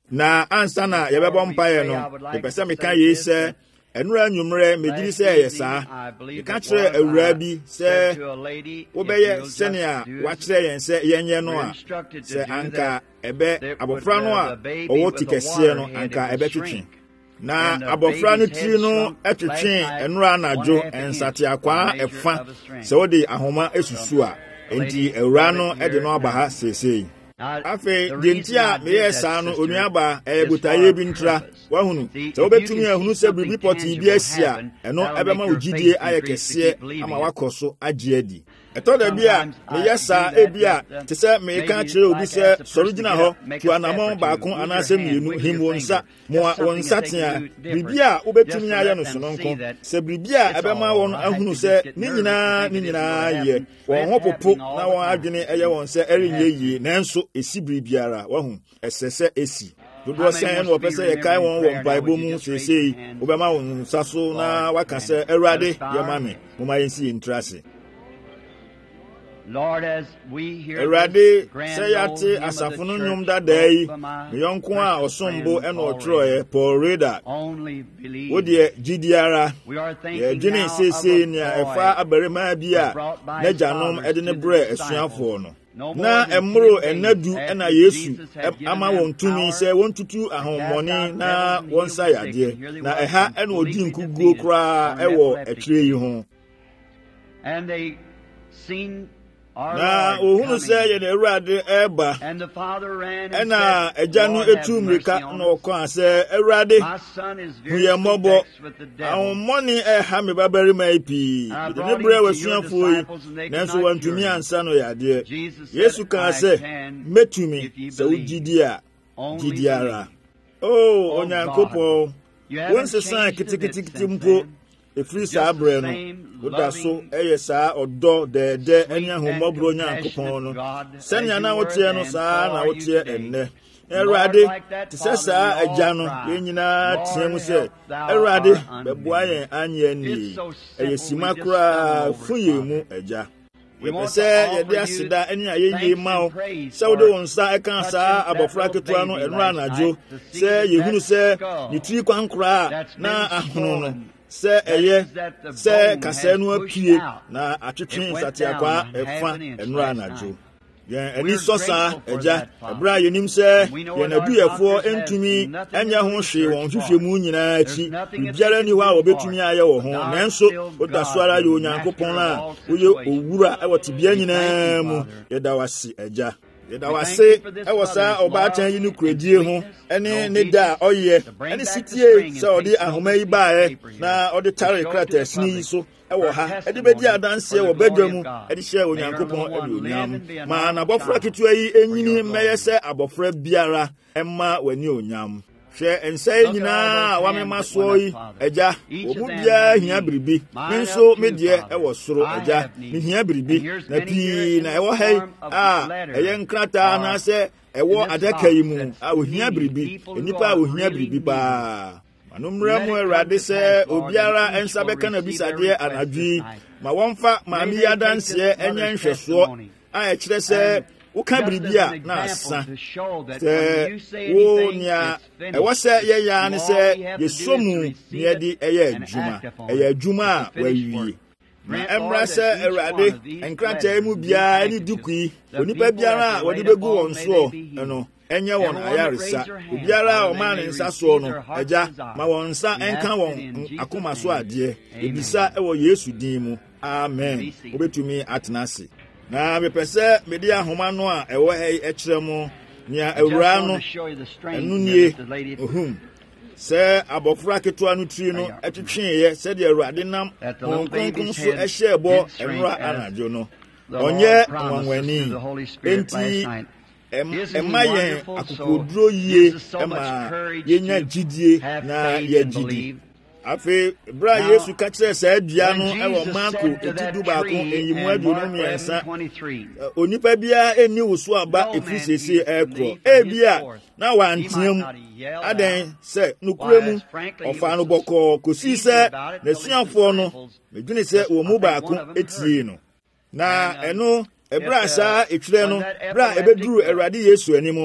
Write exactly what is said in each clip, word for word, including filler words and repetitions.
na ansa na yɛbɛbɔ mpaeɛ no mepɛ sɛ meka yei sɛ ɛnora anwummerɛ megyiri sɛ ɛyɛ saa meka kyerɛ awuraa bi sɛ wobɛyɛ sɛnea wakyerɛ yɛn sɛ yɛnyɛ no a sɛ anka ɛbɛ abɔfra no a ɔwɔ ti kɛseɛ no anka ɛbɛtwetwe na abɔfra no tiri no ɛtwetwe ɛnora anadwo ɛnsateakwaa ɛfa sɛ wode ahoma esusu a enti awuraa no ɛde no aba ha seesei afei deɛ nti a meyɛ saa no onuaba ɛyɛ botaeɛ bi ntra wahunu sɛ wobɛtumi ahunu sɛ biribi pɔtee bi asi a ɛno ɛbɛma wo gyidie ayɛ kɛseɛ ama wakɔ so agye adi ɛtɔ da bi a meyɛ saa ebi a te sɛ meka kyerɛ obi sɛ sɔre gyina hɔ tu anammɔn baako anaasɛ mmienu him wo nsa moa wo nsa tea biribi a wobɛtumi ayɛ no sononko sɛ biribi a ɛbɛma wɔn ahunu sɛ ne nyinaa ne nyinaa yɛ wɔn ho popo na wɔn adwene ɛyɛ wɔn sɛ ɛrenyɛ yie nanso esi biribiara wahu ɛsɛ sɛ esi dodoɔ sɛn na wɔpɛ sɛ yɛkae wɔn wɔ mpaebɔ mu seesei wobɛma wo nsa so na waka sɛ awurade yɛma me moma yɛnsi yɛntiri ase Awurade sɛ yɛate asafo no nnwom dadaa yi me yɔnko a ɔsombo ɛna ɔtwerɛeɛ Paul Reda wodeɛ gyidiara yɛdwene seesei nea ɛfa abarimaa bi a n'agyanom ɛde ne brɛ asuafoɔ no na ɛmmoro ɛnna du ɛna Yesu ama wɔn tumi sɛ wɔntutu ahommɔne na wɔnsa yadeɛ na ɛha ɛna ɔdi nkuguo koraa ɛwɔ ɛtwerɛ yi ho na ohunu sɛ yɛn Awurade ɛreba ɛna agya no etu mmirika na ɔkɔa sɛ Awurade hu yɛn mmɔbɔ ahommɔne ɛha me babarima yi pii mede ne berɛ w'asuafoɔ yi nanso wantumi ansa no yadeɛ Yesu kaa sɛ mɛtumi sɛ wogyidi a gyidi ara o Onyankopɔn wonsesan keteketekete mpo ɛfiri saa berɛ no woda so ɛyɛ saa ɔdɔ dɛɛdɛ ɛne ahommɔborɔ Onyankopɔn no sɛnea na woteɛ no saa na woteɛ ɛnnɛ Awurade te sɛ saa agya no yɛn nyinaa teɛ mu sɛ Awurade bɛboa yɛn anyɛ annie ɛyɛ sima koraa fu yɛn mu agya yɛpɛ sɛ yɛde aseda ɛne ayɛyie ma wo sɛ wode wo nsa ɛka saa abɔfra ketewa no ɛno anadwo sɛ yɛhunu sɛ ne tiri kwan koraa na ahono no sɛ ɛyɛ sɛ kasɛɛ no apue na atwetwe nsateakwaa ɛfa ɛnora anadwo yɛn ani sɔ saa agya ɛberɛ a yɛnim sɛ yɛn aduyɛfoɔ ɛntumi ɛnyɛ ho hwee wɔn hwehwɛmu nyinaa akyi biribiara nni hɔ a wɔbɛtumi ayɛ wɔ ho nanso woda so ara yɛ Onyankopɔn a woyɛ owura ɛwɔ tebea nyinaa mu yɛda wase agya yɛda wase ɛwɔ saa ɔbaatan yi no kuradie ho ɛne ne da a ɔyɛ ɛne sitie sɛ ɔde ahoma yi baeɛ na ɔde tare krataasini yi so ɛwɔ ha ɛde bɛdi adanseɛ wɔ badwa mu ɛde hyɛ Onyankopɔn ɛde onyam ma n'abɔfra ketewa yi ɛnyini mmɛyɛ sɛ abɔfra biara ɛma w'ani onyam hwɛ nsɛe nyinaa a wamema soɔ yi agya wɔ mu biara hia biribi me nso me deɛ ɛwɔ soro agya mehia biribi na pii na ɛwɔ ha yi a ɛyɛ nkrataa anaasɛ ɛwɔ adaka yi mu a ohia biribi nnipa a ohia biribi paa manommerɛ mu Awurade sɛ obiara ɛnsa bɛka na bisadeɛ anadwo yi ma wɔmfa maame yi adanseɛ ɛnyɛ nhwɛsoɔ a ɛkyerɛ sɛ woka biribi a na asa sɛ wo nea ɛwɔ sɛ yɛyɛ ne sɛ yɛsɔ mu ne yɛde ɛyɛ adwuma ɛyɛ adwuma a wawie na ɛmmra sɛ Awurade nkrataa mu biara ne duku yi onipa biara a wɔde bɛgu wɔn soɔ ɛno ɛnyɛ wɔn ayaresa obiara a ɔmaa ne nsa soɔ no agya ma wɔn nsa ɛnka wɔn akoma so adeɛ ebisa ɛwɔ Yesu din mu amen wobɛtumi atena ase na mepɛ sɛ mede ahoma no a ɛwɔ ha yi ɛkyerɛ mu nea awura no ɛno nie ohum sɛ abɔfra ketewa no tiri no ɛtwetweeɛ sɛdeɛ Awurade nam wɔn kronkron so ɛhyɛɛ bɔ ɛnora anadwo no ɔnyɛ nwanwani enti ɛma yɛn akokoduro yie ɛma yɛnya gyidie na yɛgyidi afei berɛ a Yesu ka kyerɛ saa dua no ɛwɔ Marko eti du baako enyimu aduonu mmiɛnsa onipa biara ɛnni wo so aba ɛfiri seesei ɛkorɔ ebia na wanteam adɛn sɛ nokura mu ɔfa no bɔkɔɔ kosii sɛ n'asuafoɔ no medwene sɛ wɔn mu baako etie no na ɛno ɛberɛ a saa etwerɛ no berɛ a ɛbɛduru Awurade Yesu anim no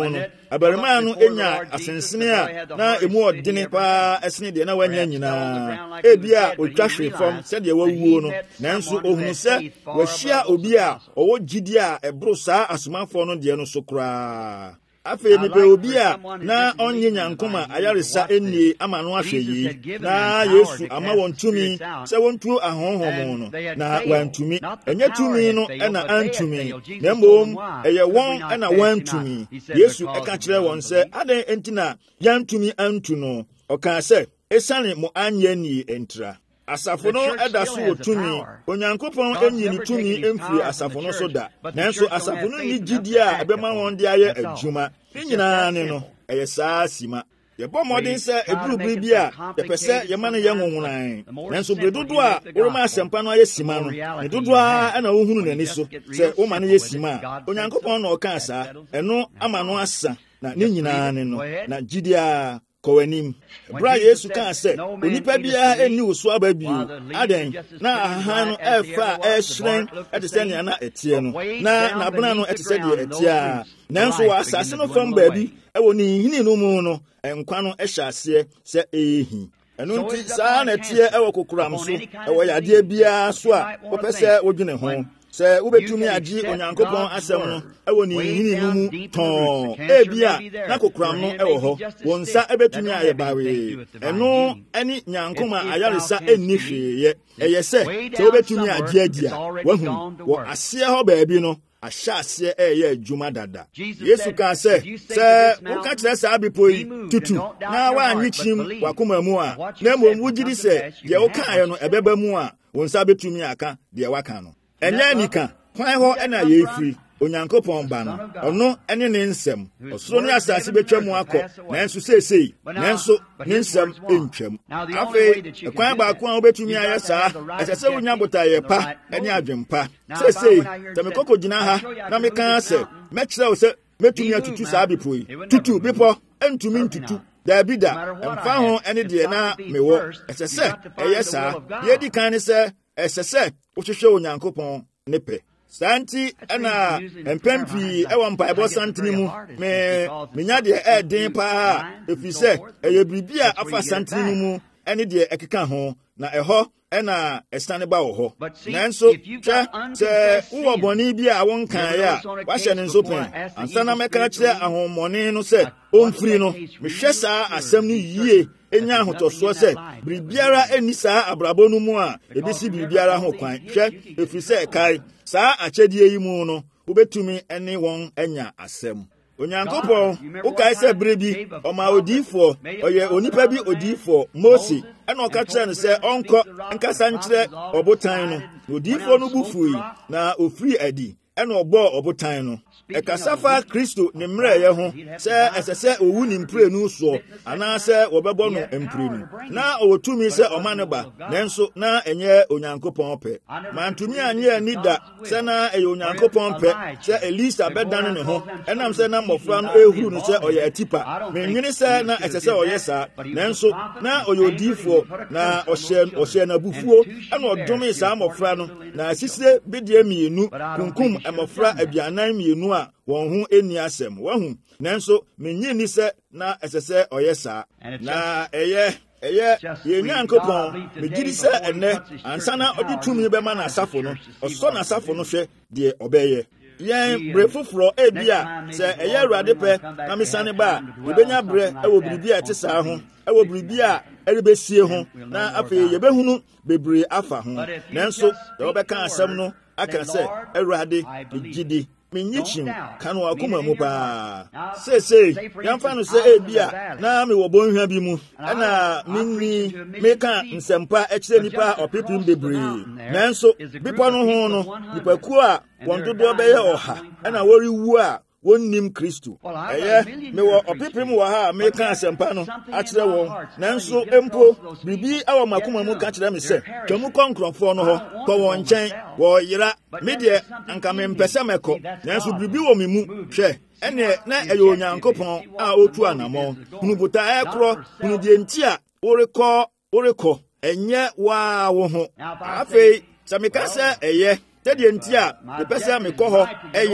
abarima no enya asensene a na emu odene pa esene de na wanya nyina ebia otwa hwe fam se de wawuo no nanso ohunu se wahia obi a owo gidi a ebro saa asomafo no de no so kra afi mepe obi a na onye nyankoma ayaresa enni ama no ahwe yi na Yesu ama wontumi se wontuo ahonhomo no na wantumi enye tumi no ena antumi na mbom eye won ena wantumi Yesu eka kire won se adan entina yantumi antu no oka se esane mo anye ni entra asafo no eda so wotumi onyankopon enyi ni tumi emfiri asafo no so da nanso asafo no ni gidi a ebema won de aye adwuma nyina ne no eye saa sima yebo modin se eburu bibi a yepese yema ne yenwonwunan nanso bredodo a oroma asempa no aye sima no ne dodo a na wohunu nani so se wo ma ne ye sima onyankopon na oka asa eno ama no asa na ne nyina ne no na gidi a kowanim bra Yesu kan se onipa bia eni woso ababiu aden na aha no efa ehren etese ne na etie no na na bena no etese de etie a nanso wa asase no fam baabi ewo ni hini no mu no enkwa no ehya ase se ehi eno nti saa na etie ewo kokuram so ewo yade bia so a wopese wodwene ho se ubetumi agi onyankopon asem no ewo ni hini no mu ton ebia na kokuram no ewo ho wonsa ebetumi ayebawe eno eni nyankoma ayaresa enni hweye eye se se ubetumi agi agia wahu wo ase ho baabi no ahya ase eye adwuma dada Yesu ka se se uka kire sa abipoyi tutu na wa anyichim wakoma mu a na mom wugidi se ye uka ayo no ebeba mu a wonsa betumi aka de waka no enye nika kwan ho ena ye free onyankopon ba no ono ene ne nsem osoro ne asase betwa mu akọ nanso sesei nanso ne nsem entwam afi kwan ba ko a betumi aye saa esese wonya botaye pa ene adwempa sesei temekoko gina ha na meka se mekire wo se metumi atutu saa bipoi tutu bipo entumi ntutu dabida emfa ho ene de na mewo esese eye saa ye di kan ne se esese wohwehwe onyankopon ne pe santi ana empempi ewa mpaebo santini mu me menya de e den pa efise eye bibia afa santini mu ene de ekeka ho na eho ena estane ba wo ho nanso twa se wo boni bi a won kan ya wa hye ne nso pen ansana meka kire ahomoni no se omfiri no mehwe saa asem no yie enya ahotoso se biribiara eni saa abrabo no mu a ebisi biribiara ho kwan hwe efise kai saa achedie yi mu no ubetumi ene won enya asem onyankopon ukai se brebi oma odifo oye onipa bi odifo Mose ena oka kire no se onko nkasa nkire obotan no odifo no bufui na ofri adi ena obo obotan no ekasafa Kristo ne mre ye ho se esese owu ni mpre nu so ana se wobebo no mpre nu na owotumi se omane ba nanso na enye onyankopon pe mantumi anye anida se na eye onyankopon pe se Elisa bedan ne ho enam se na mofra no ehuru no se oye atipa menwini se na esese oye sa nanso na oye odifo na ohye ohye na bufuo ena odome sa mofra no na sisire bidie mienu kunkum amofra aduanan mienu a won hu eni asem wahu nanso menyi ni se na esese oyesa na eye eye ye nyankopon megiri se ene ansana odi tumi be ma na asafo no oso na asafo no hwe de obeye yen brefoforo ebia se eye Awurade pe na mesane ba ebenya bre ewo biribi a tesa ho ewo biribi a erebesie ho na afi yebehunu bebre afa ho nanso de obeka asem no aka se Awurade gidi minyichim kanu akuma mu pa sese yamfa no se ebia na me wo bonhwa bi mu ana minni meka nsempa ekire nipa opipim bebre nanso bipo no ho no nipaku a wondodo be ye oha ana wori wu a wonnim Kristo eye me wo opipim wo ha meka nsempa no akire won nanso empo bibi awo makuma mu ka kire me se twemu konkrofo no ho ko won nchen wo yira media anka me mpese meko nanso bibi wo me mu hwe ene na eye onyankopon a otu anamo hunu buta ekro hunu die ntia woreko woreko enye wa wo ho afei sameka se eye tedie ntia me pese me ko ho eya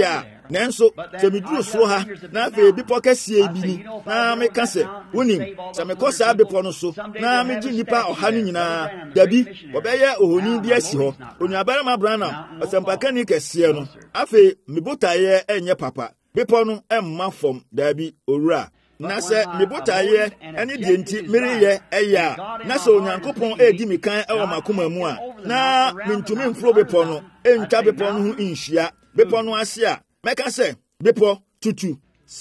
nanso sɛ meduru soro ha na afei bepɔ kɛseɛ bi ni na meka sɛ wonim sɛ mekɔ saa bepɔ no so na megye nnipa ɔha no nyinaa dabi wɔbɛyɛ ohoni bi asi hɔ onuabarima Branham ɔsɛmpakani kɛseɛ no afei me botaeɛ ɛnyɛ papa bepɔ no ɛmma fam dabi owura na sɛ me botaeɛ ɛne deɛ nti mereyɛ ɛyɛ a na sɛ Onyankopɔn ɛdi me kan ɛwɔ makoma mu a na mentumi mforo bepɔ no ɛntwa bepɔ no ho nhyia bepɔ no ase a mɛka sɛ bepɔ tutu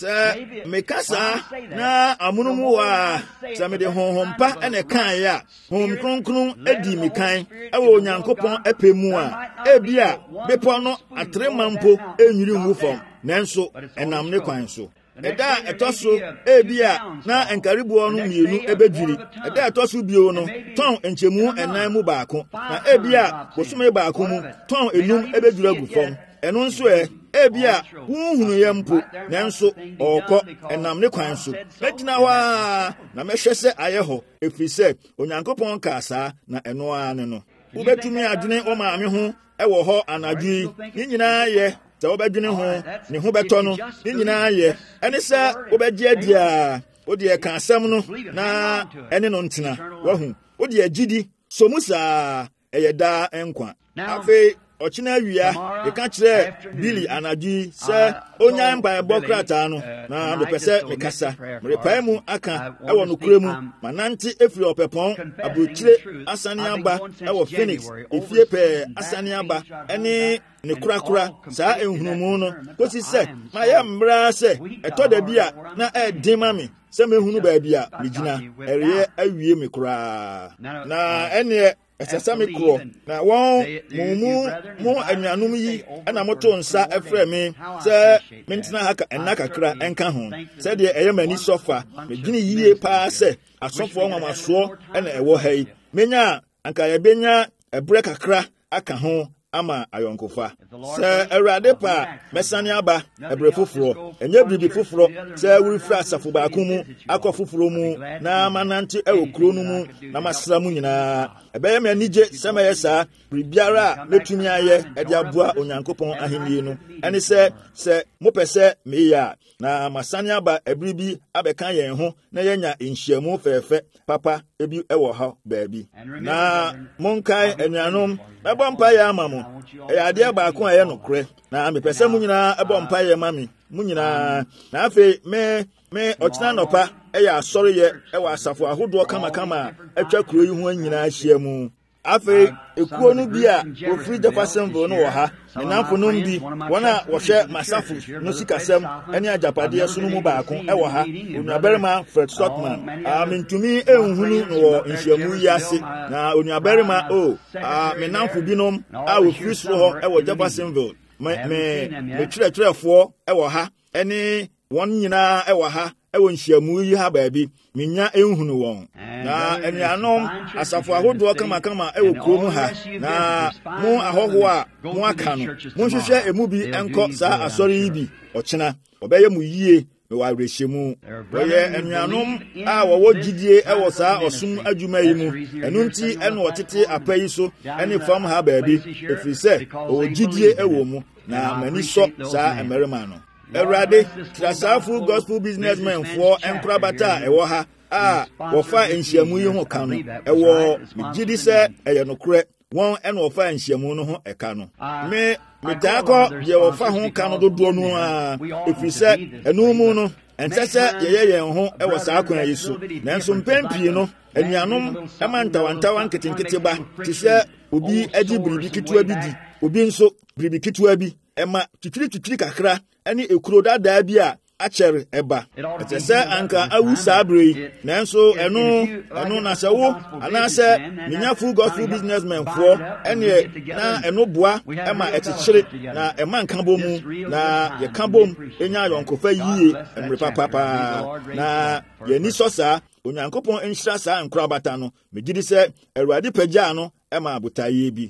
sɛ meka saa na amonom wɔ a sɛ mede honhom pa ɛna kaeɛ a honhom kronkron adi me kan ɛwɔ Onyankopɔn ɛpɛ mu a ebi a bepɔ no atrema mpo ɛnwiri ngu fam nanso ɛnam ne kwan so ɛda a ɛtɔ so ebi a na nkariboɔ no mmienu ɛbɛdwiri ɛda a ɛtɔ so bio no tɔn nkyɛmu ɛnan mu baako na ebi a bosome baako mu tɔn enum ɛbɛdwiri agu fam ɛno nso ɛ ebi a huhunu yɛ mpo nanso ɔkɔ ɛnam ne kwan so mɛgyina hɔ a na mɛhwɛ sɛ ayɛ hɔ ɛfiri sɛ Onyankopɔn kaa saa na ɛno ara ne no wobɛtumi adwene wo maame ho ɛwɔ hɔ anadwo yi ne nyinaa yɛ sɛ wobɛdwene ho ne ho bɛtɔ no ne nyinaa yɛ ɛne sɛ wobɛgye adi a wode ɛka asɛm no na ɛne no ntena wahu wode agyidi so mu saa ɛyɛ daa nkwa afei ɔkyena awia yɛka kyerɛ Billy anadwo sɛ ɔnya mpaebɔ krataa no na mepɛ sɛ mekasa merepae mu aka ɛwɔ nokora mu manante ɛfiri ɔpɛpɔn aburokyire asane aba ɛwɔ Phoenix efie pɛɛ asane aba ɛne ne korakora saa enhunumu no kosi sɛ mayɛ mmra sɛ ɛtɔ da bi a na ɛden ma me sɛ mehunu baabi a megyina ɛreyɛ awie me koraa na ɛneɛ ɛsɛ sɛ me korɔ na wɔn mumu mo anuanom yi ɛna moto nsa ɛfrɛ me sɛ mentena ha ɛnna kakra ɛnka ho sɛdeɛ ɛyɛ m'ani sɔfa medwene yie paa sɛ asɔfoɔ nwamasoɔ ɛna ɛwɔ ha yi menya anka yɛbɛnya ɛberɛ kakra aka ho ama ayɔnkofa sɛ Awurade pa mɛsane aba ɛberɛ foforɔ ɛnyɛ biribi foforɔ sɛ worefiri asafo baako mu akɔ foforɔ mu na manante ɛwɔ kuro no mu na masra mu nyinaa ɛbɛyɛ me anigye sɛ mɛyɛ saa biribiara a mɛtumi ayɛ ɛde aboa Onyankopɔn ahenni no ɛne sɛ sɛ mopɛ sɛ meyɛ a na masane aba ɛbere bi abɛka yɛn ho na yɛnya nhyiamu fɛɛfɛ papa ebi ɛwɔ ha baabi na monkae anuanom mɛbɔ mpaeɛ ama mo ɛyɛ adeɛ baako a ɛyɛ nokorɛ na mepɛ sɛ mo nyinaa ɛbɔ mpaeɛ ma me mo nyinaa na afei me me ɔkyena nɔpa ɛyɛ asɔreyɛ ɛwɔ asafo ahodoɔ kamakama a atwa kuro yi ho nyinaa ahyia mu afei ekuo no bi a ofiri Jeffersonville no wɔ ha ne namfonom bi wɔn a wɔhwɛ masafo no sikasɛm ɛne agyapadeɛ so no mu baako ɛwɔ ha onuabarima Fred Stockman a mentumi ehunhunu no wɔ nhyiamu yi ase na onuabarima o a me namfo binom a wɔfiri soro hɔ ɛwɔ Jeffersonville me me me kyerɛkyerɛfoɔ ɛwɔ ha ɛne wɔn nyinaa ɛwɔ ha ɛwɔ nhyiamu yi ha baabi menya ehunu wɔn na anuanom asafo ahodoɔ kamakama ɛwɔ kurom ha na mo ahɔho a mo aka no monhwehwɛ emu bi ɛnkɔ saa asɔre yi bi ɔkyena ɔbɛyɛ mu yie me wa awerɛhyɛmu wɔyɛ anuanom a wɔwɔ gyidie ɛwɔ saa ɔsom adwuma yi mu ɛno nti ɛne ɔtete apa yi so ɛne fam ha baabi ɛfiri sɛ ɔwɔ gyidie ɛwɔ mu na m'ani sɔ saa mmarima no Awurade trasaafo gospel businessmen for enkrabata ɛwɔ ha a wɔfa nhyiamu yi ho ka no ɛwɔ megidi sɛ ɛyɛ nokorɛ wɔn ɛna wɔfa nhyiamu no ho ɛka no me metaakɔ deɛ wɔfa ho ka no dodoɔ no a ɛfiri sɛ ɛno mu no ɛnsɛ sɛ yɛyɛ yɛn ho ɛwɔ saa kwan yi so nanso mpɛn pii no anuanom ɛma ntawantawa nketenkete ba te sɛ obi agye biribi ketewa bi di obi nso biribi ketewa bi ɛma twitwiri twitwiri kakra ɛne ekuro dadaa bi a akyɛre ɛba ɛsɛ sɛ anka awu saa bere yi nanso ɛno ɛno na sɛ wo anaasɛ menya full gospel businessmen foɔ ɛneɛ na ɛno boa ɛma ɛkyekyere na ɛma nka bɔ mu na yɛka bom ɛnya ayɔnkofa yie mmere papapaa na yɛni sɔ saa Onyankopɔn nhyira saa nkorabata no megye di sɛ Awurade pagyaa no ɛma abotaeɛ bi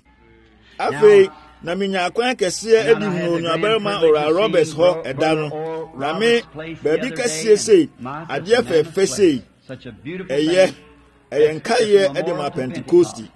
afei na minya akwan kɛseɛ edi hu onuabarima Oral Roberts hɔ ɛda no na me baabi kɛseɛ sei adeɛ fɛfɛ sei ɛyɛ ɛyɛ nkaeɛ ɛde ma Pentecost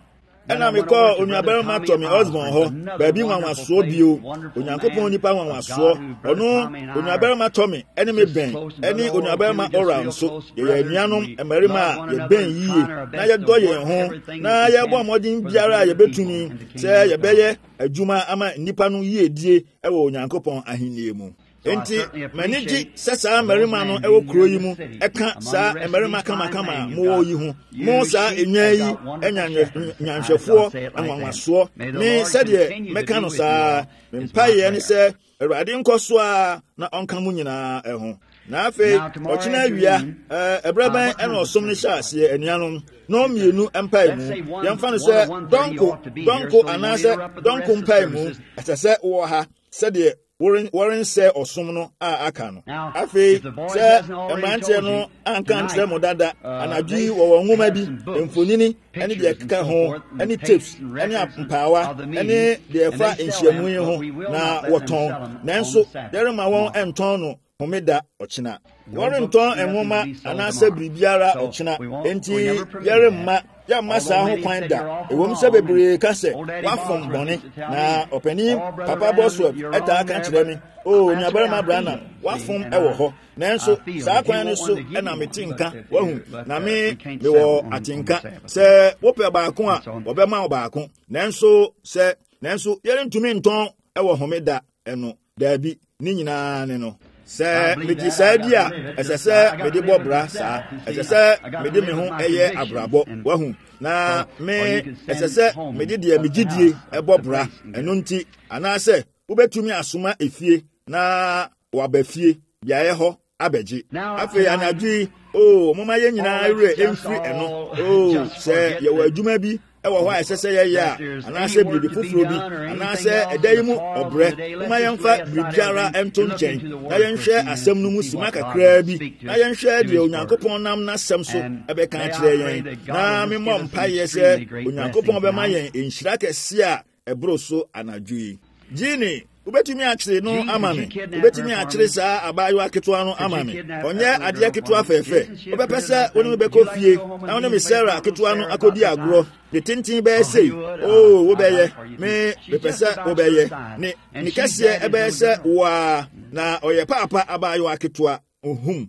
ɛna me kɔ onuabarima Tommy Osborn ho baabi nwanwasoɔ bio onyankopɔn nipa nwanwasoɔ ɔno onuabarima Tommy ɛne me bɛn ɛne onuabarima Ora nso yɛyɛ anuanom mmarima a yɛbɛn yie na yɛdɔ yɛn ho na yɛbɔ mmɔden biara a yɛbɛtumi sɛ yɛbɛyɛ adwuma ama nipa no yie die ɛwɔ onyankopɔn ahenni mu. Enti mani gye sɛ saa mmarima no ɛwɔ kuro yi mu ɛka saa mmarima kamakama mo yi ho mo saa enwa yi ɛnya nyanhwɛfoɔ anwanwasoɔ ne sɛdeɛ mɛka no saa mpaeɛ ne sɛ Awurade nkɔ so a na ɔnka mu nyinaa ɛho. Na afei ɔkyena awia ɛbrɛbɛn ɛna ɔsom ne hyɛ aseɛ anuanom na ɔmmienu mpae mu yɛmfa no sɛ dɔnko dɔnko anaasɛ dɔnko mpae mu ɛsɛ sɛ wɔ ha sɛdeɛ wɔren sɛ ɔsom no a aka no. Afei sɛ mmeranteɛ no anka nkyerɛ mo dada anadwo yi wɔwɔ nwoma bi mfonini ɛne deɛ ɛkeka ho ɛne tapes ɛne mpaawa ɛne deɛ ɛfa nhyiamu yi ho na wɔtɔn nanso yɛrema wɔn ɛntɔn no homeda ɔkyena. Wɔrentɔn nwoma anaasɛ biribiara ɔkyena enti yɛremma yɛmma saa ho kwan da ɛwom sɛ bebree ka sɛ wafom bɔne na ɔpanin Papa Boswell ɛtaa ka kyerɛ me o nuabarima Branham wafom ɛwɔ hɔ nanso saa kwan no so ɛna mete nka wahu na me mewɔ atenka sɛ wopɛ baako a wɔbɛma wo baako nanso sɛ nanso yɛrentumi ntɔn ɛwɔ homeda ɛno daabi ne nyinaa ne no. Sɛ mede saa di a ɛsɛ sɛ mede bɔ bra saa ɛsɛ sɛ mede me ho ɛyɛ abrabɔ wahu na me ɛsɛ sɛ mede deɛ megyidie ɛbɔ bra ɛno nti anaasɛ wobɛtumi asoma efie na waba fie biaeɛ hɔ abɛgye. Afei anadwo yi o moma yɛ nyinaa werɛ ɛmfiri ɛno o sɛ yɛwɔ adwuma bi ɛwɔ hɔ a ɛsɛ sɛ yɛyɛ a anaasɛ biribi foforɔ bi anaasɛ ɛda yi mu ɔbrɛ moma yɛmfa biribiara ɛnto nkyɛn na yɛnhwɛ asɛm no mu sima kakraa bi na yɛnhwɛ deɛ Onyankopɔn nam n'asɛm so ɛbɛka akyerɛ yɛn na memmɔ mpaeɛ sɛ Onyankopɔn bɛma yɛn nhyira kɛse a ɛboro so anadwo yi. Gini wobɛtumi akyere no ama me wobɛtumi akyere saa abaayewa ketewa no ama me ɔnyɛ adeɛ ketewa fɛɛfɛ wobɛpɛ sɛ wo ne me bɛkɔ fie na wo ne me Sarah ketewa no akɔdi agorɔ de tenten bɛyɛ sei o wobɛyɛ me bɛpɛ sɛ wobɛyɛ ne ne kɛseɛ ɛbɛyɛ sɛ waa na ɔyɛ paapa abaayewa ketewa ohum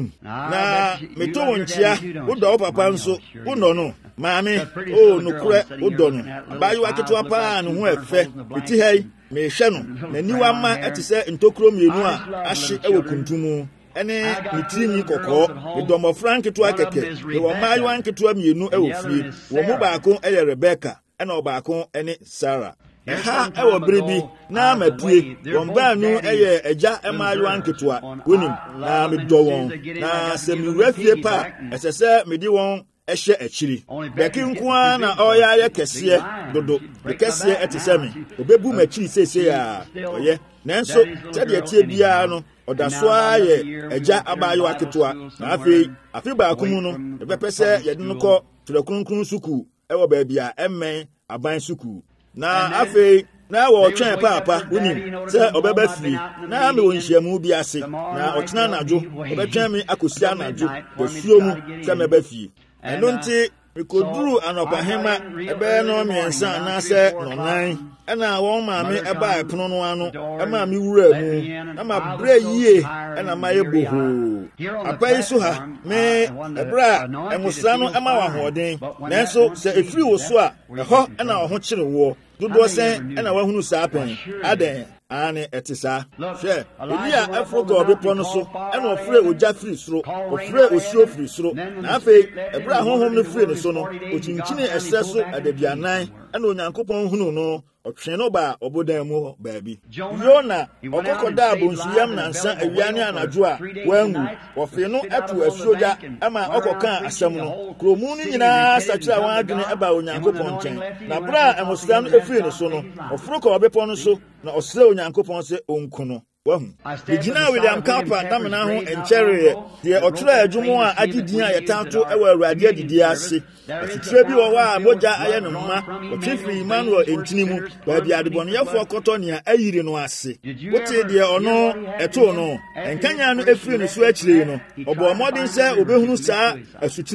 na meto wo nkyia wodɔ wo papa nso wonɔ no maame o nokorɛ wodɔ no abaayewa ketewa paa ne ho ɛfɛ ɛti ha yi mehwɛ no n'aniwa ma ɛte sɛ ntokuro mmienu a ahye ɛwɔ kuntumu ɛne ne tirinwi kɔkɔɔ medɔ mmɔfra nketewa kɛkɛ mewɔ mmaayewa nketewa mmienu ɛwɔ fie wɔn mu baako ɛyɛ Rebecca ɛna ɔbaako ɛne Sarah. Ɛha ɛwɔ bere bi na mapue wɔn baanu ɛyɛ agya mmaayewa nketewa wonim na medɔ wɔn na sɛ mewura fie pa ɛsɛ sɛ mede wɔn ɛhyɛ akyiri bɛki nko ara na ɔyɛ ayɛ kɛseɛ dodo ne kɛseɛ ɛte sɛ me obɛbu m'akyiri seesei a ɔyɛ nanso sɛdeɛ tie biara no ɔda so ara yɛ agya abaayewa ketewa na afei afe baako mu no ɛbɛpɛ sɛ yɛde no kɔ twerɛ kronkron sukuu ɛwɔ baabi a ɛmmɛn aban sukuu na afei na wɔtwɛn paapa wonim sɛ ɔbɛba fie na me wɔ nhyiamu bi ase na ɔtena anadwo ɔbɛtwɛn me akɔsi anadwo bɛsuo mu sɛ mɛba fie ɛno nti mekoduru anɔpahema ɛbɛyɛ no mmiɛnsa anaasɛ nɔnan ɛna wɔn maame ɛbaa ɛpono no ano ɛma me wura mu na mabrɛ yie ɛna mayɛ bohoo apa yi so ha me ɛberɛ a ɛmosra no ɛma wɔ ahoɔden nanso sɛ ɛfiri wo so a ɛhɔ ɛna ɔho kyere woɔ dodoɔ sɛn ɛna wahunu saa pɛn adɛn ane ɛte saa hwɛ Elia ɛforo kɔ ɔbepɔ no so ɛna ɔfrɛ ogya firi soro ɔfrɛ osuo firi soro na afei ɛberɛ a honhom no firi ne so no ɔkyinkyini ɛsrɛ so adaduanan ɛna Onyankopɔn hunu no ɔtwe no ba ɔbodan mu baabi. Yona ɔkɔkɔda abonsuyam nansa awia ne anadwo a wangu wɔfe no ɛto asuogya ama ɔkɔka asɛm no kuromu no nyinaa sakyerɛ a wɔn adwene ɛba Onyankopɔn nkyɛn na bere a ɛmosra no ɛfiri ne so no ɔforo kɔ ɔbepɔ no so na ɔsrɛ Onyankopɔn sɛ ɔnku no wahu egyina William Cowper damena ho enkyɛreɛ deɛ ɔtwerɛ adwuma a agye din a yɛtato ɛwɔ Awurade adidi ase atitire bi wɔ hɔ a mogya ayɛ no mma ɔtwe firi Emmanuel entini mu baabi adebɔneyɛfoɔ kɔtɔ nea ayiri no ase wote deɛ ɔno ɛtoo no ɛnkanya no ɛfiri no so akyire no ɔbɔ mmɔden sɛ obɛhunu saa asutini no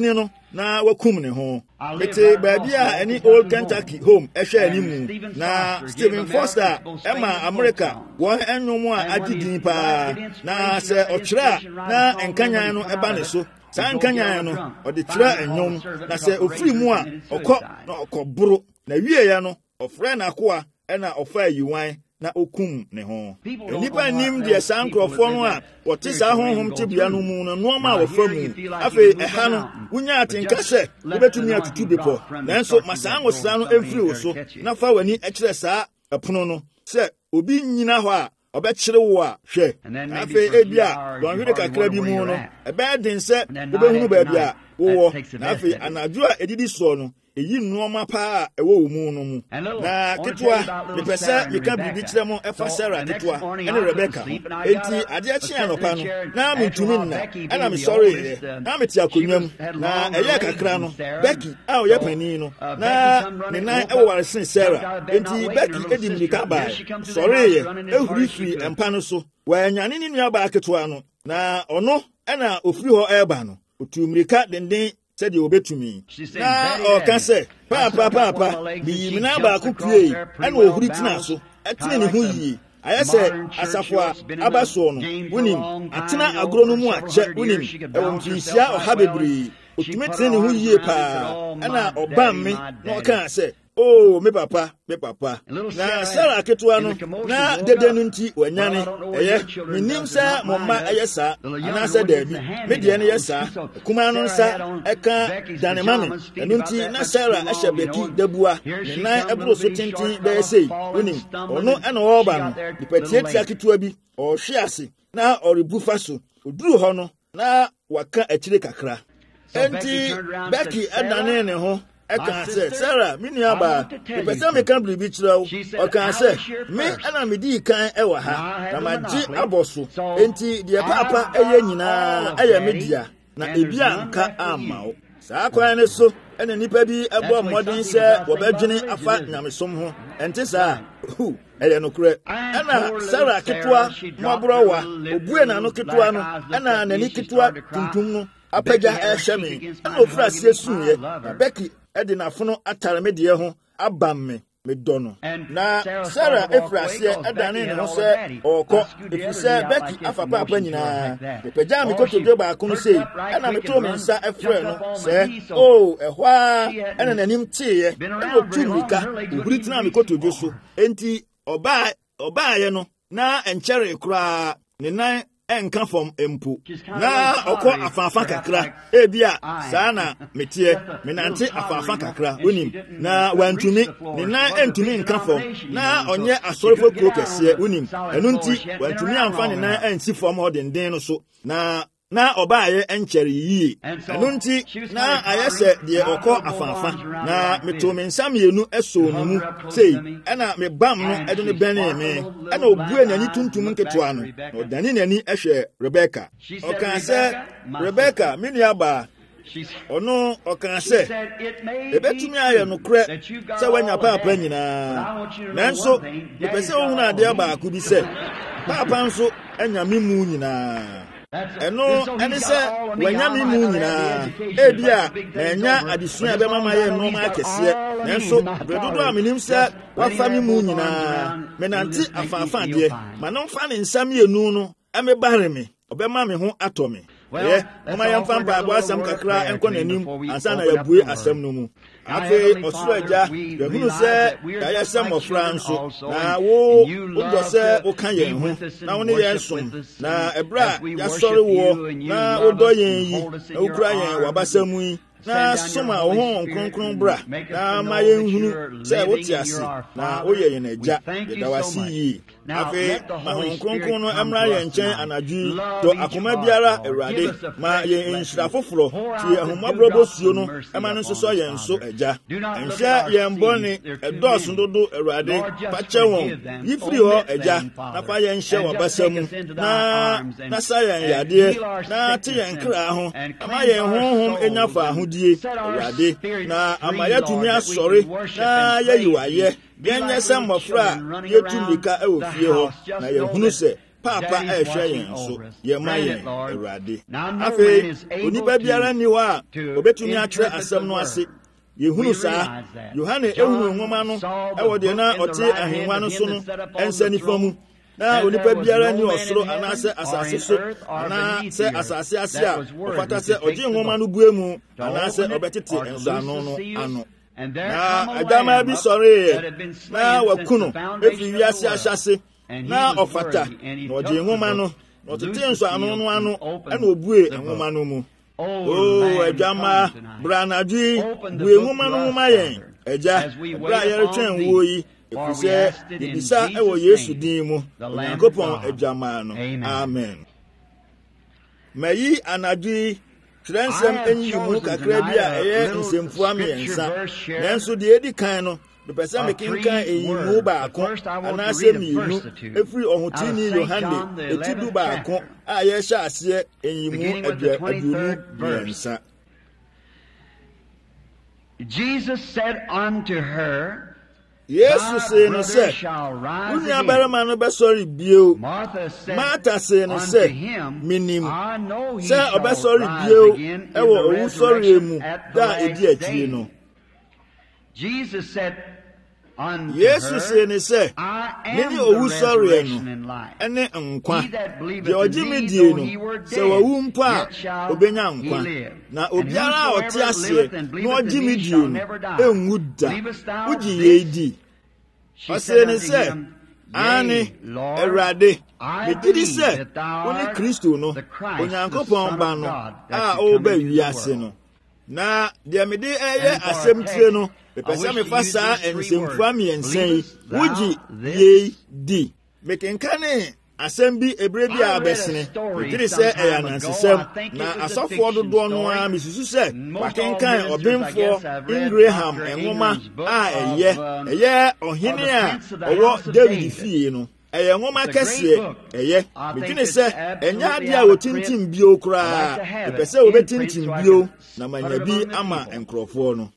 na wakum ne ho mete baabi a ani Old Kentucky home ehwe animu na Stephen Foster ema America won enwom a agidin pa na se ochira na enkanyan no eba ne so san kanyan no ode tira enwom na se ofiri mu a okọ na okọboro na wie ya no ofre na akoa ena ofa yiwan na okum ne ho nipa nim de sankrofo no a wote sa honhom tebia no mu no no ma wofa mu afi eha no wunya atenka se wobetumi atutu bepo nanso masango sa no emfiri wo so na fa wani ekire sa epono no se obi nyina ho a obekire wo a hwe afi ebia don hwede kakra bi mu no ebe den se wobehunu ba bia wo na afi anadwo a edidi so no eyi nneoma pa ewo wo mu no mu na ketwa me pesa me ka bibi kire mo efa Sarah ketwa ene Rebecca enti ade achi anopa no na metumi nna ana me sorry na me ti akonwam na eye kakra no Becky a o ye pani no na ne nan ewo ware sin Sarah enti Becky edi mika ba sorry ye ehuri firi empa no so wa nyane ni nua ba ketwa no na ono ana ofiri ho eba no otumrika denden said you obetumi na o kan se papa papa bi mina ba ku pie ana ohuri tina so etine ne ho yie ayese asafo abaso no wunim atena agro no mu ache wunim ewo mfisia oha bebre otumi tine ne ho yie pa ana obam me na o kan se oh me papa me papa na Sarah ketwa no na dede no nti wanyane eye minim sa momma ayesa ana sa dabi me de ne yesa kuma no nsa eka danemame eno nti na Sarah ahye Becky dabua ne nan ebro so tintin be sei onim ono ana wo ba no dipatietia ketwa bi o hwe ase na orebufa so oduru ho no na waka akire kakra enti Becky adane ne ho eka se Sarah mini aba pese me kan bribi kirawo o kan se me ana me di kan ewa ha na maji aboso enti de papa eye nyina eye media na ebi anka amawo saa kwan ne so ene nipa bi ebo modern se wo bedwene afa nyamesom ho enti saa hu eye no kure ana Sarah ketwa mabrowa obue na no ketwa no ana nani ketwa tuntum no apagya ehweme ana ofra sie sunye Becky edi na fono atare me de ho abam me me dono na Sarah efrasie edane ne ho se okọ efise Becky afa papa nyina me pagya me kotodo ba ko no sei ana me to me nsa efre no se oh ehwa ana nanim tiye na otumika ohuri tina me kotodo so enti oba oba ye no na enchere kura ne nan enka fom empu na okọ afafa kakra ebia saa na metie menante afafa kakra onim na wantumi ne nan entumi nka fom na onye asorefo kuro kese onim enu nti wantumi amfa ne nan ensi fom hodenden no so na na obaaye enchere yie enu nti na ayese de okọ afafa na metome nsam yenu eso numu sei ena me bam no edo ne bene me ena obue nani tuntum nketwa no no dani nani ehwe Rebecca okan se Rebecca mini aba ono okan se ebetumi aye no kre se wanya papa nyina nanso mepese ohun ade aba aku bi se papa nso enya memu nyina eno ene se wanyame mu nyina ebia enya adesua be mama ye no ma akese nanso bedodo aminim se wafa mi mu nyina menanti afafa de manon fa ne nsam ye nu no emebare me obema me ho atome ye mama yam fa ba bo asam kakra enko nanim ansa na yabue asam no mu afi osuro aja yehunu se ya sam ofra nso na wo wo se wo kan ye ho na wo ne ye som na ebra ya sori wo na wo do yen yi na wo kura yen wabasamu yi na soma wo ho kronkron bra na ma ye nhunu se wo ti ase na wo ye yen aja da wasi yi afi ma ho kronkron no amra ye nchen anadwi to akoma biara Awurade ma ye nhyira foforo ti ahomabrobo suo no ema no so ye nso aja nhya ye mboni edoso dodo Awurade pache won yifiri ho aja na fa ye nhye wabasamu na na sa ye yade na ti ye nkra ho ama ye honhom enyafa ho die Awurade na amaya tumi asori na ye yiwaye yenye se mmofra yetumika e ofie ho na ye hunu se papa ehwe yen so ye ma yen Awurade afi onipa biara ni wa obetumi akire asem no ase yehunu saa Yohane ehunu nwoma no ewo de na ote ahenwa no so no ensani famu na onipa biara ni osoro anase asase so na se asase ase a ofata se oje nwoma no buemu anase obetete enso ano no ano na adama bi sore na wakuno efi wiase ahyase na ofata na oje nwoma no na otete enso ano no ano na obue nwoma no mu oh adama branadi bue nwoma no nwoma yen eja bra yere twen wo yi efise ibisa ewo Yesu din mu Yankopon adama no amen mayi anadi Trensem enyi mu kakra bi a eye nsemfu amiensa nanso de edi kan no de pesa mekinkan enyimu baako anase mienu efiri ohutini Yohane etidu baako a ye hya ase enyimu aduonu biensa. Jesus said unto her, Jesus say no say unya barama no besori bio. Martha say no say minim say obesori bio ewo owu sori emu da edi atwie no. Jesus said unto Jesus say no say mini owu sori enu ene nkwa de ojimi die no say wawu mpa obenya nkwa na obiara oti ase no ojimi die no enwu da uji ye di ose ni say ani Awurade medidi say oni Kristo no Onyankopon ba no a o ba wiase no na de mede eye asem tire no pepesa me fa saa ensemfu amiensen wuji ye di mekenkane asem bi ebre bi abesene medidi say eya nansesem na asofo dodo no a misusu say wakenkan obemfo Ingraham enwoma a eye eye ohene a owo David fie no eye nwoma kese eye medidi say enya ade a wotintim bio kura epese obetintim bio na manyabi ama enkrofo no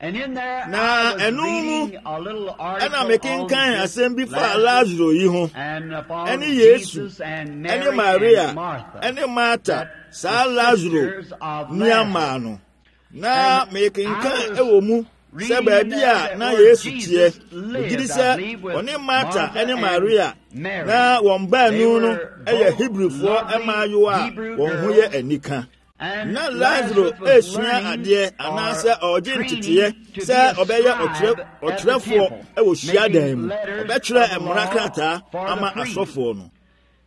na enum ana mekenkan asem bi fa Lazarus yi ho eni Yesu eni Maria eni Martha sa Lazarus ni ama no na mekenkan ewo mu se baabi a na Yesu tie ogiri se oni Martha eni Maria na won ba nu no eye Hebrewfo emayo a won ho ye anika na Lazarus esua ade anase oje ntitiye se obeye otre otrefo ewo hyiadan mu obetwere emrakrata ama asofo no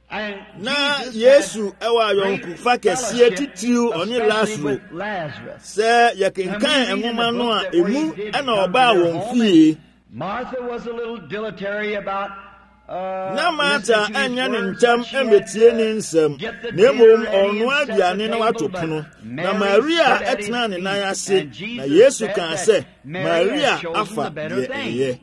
na Yesu ewa yonku fa kese titiu oni Lazarus se yekenkan enwoma no a emu ana oba won fie. Martha was a little dilatory about na Martha anya ne ntam emetie ne nsam na emom onu aduane na watopono na Maria etna ne nan ase na Yesu kan se Maria afa de eye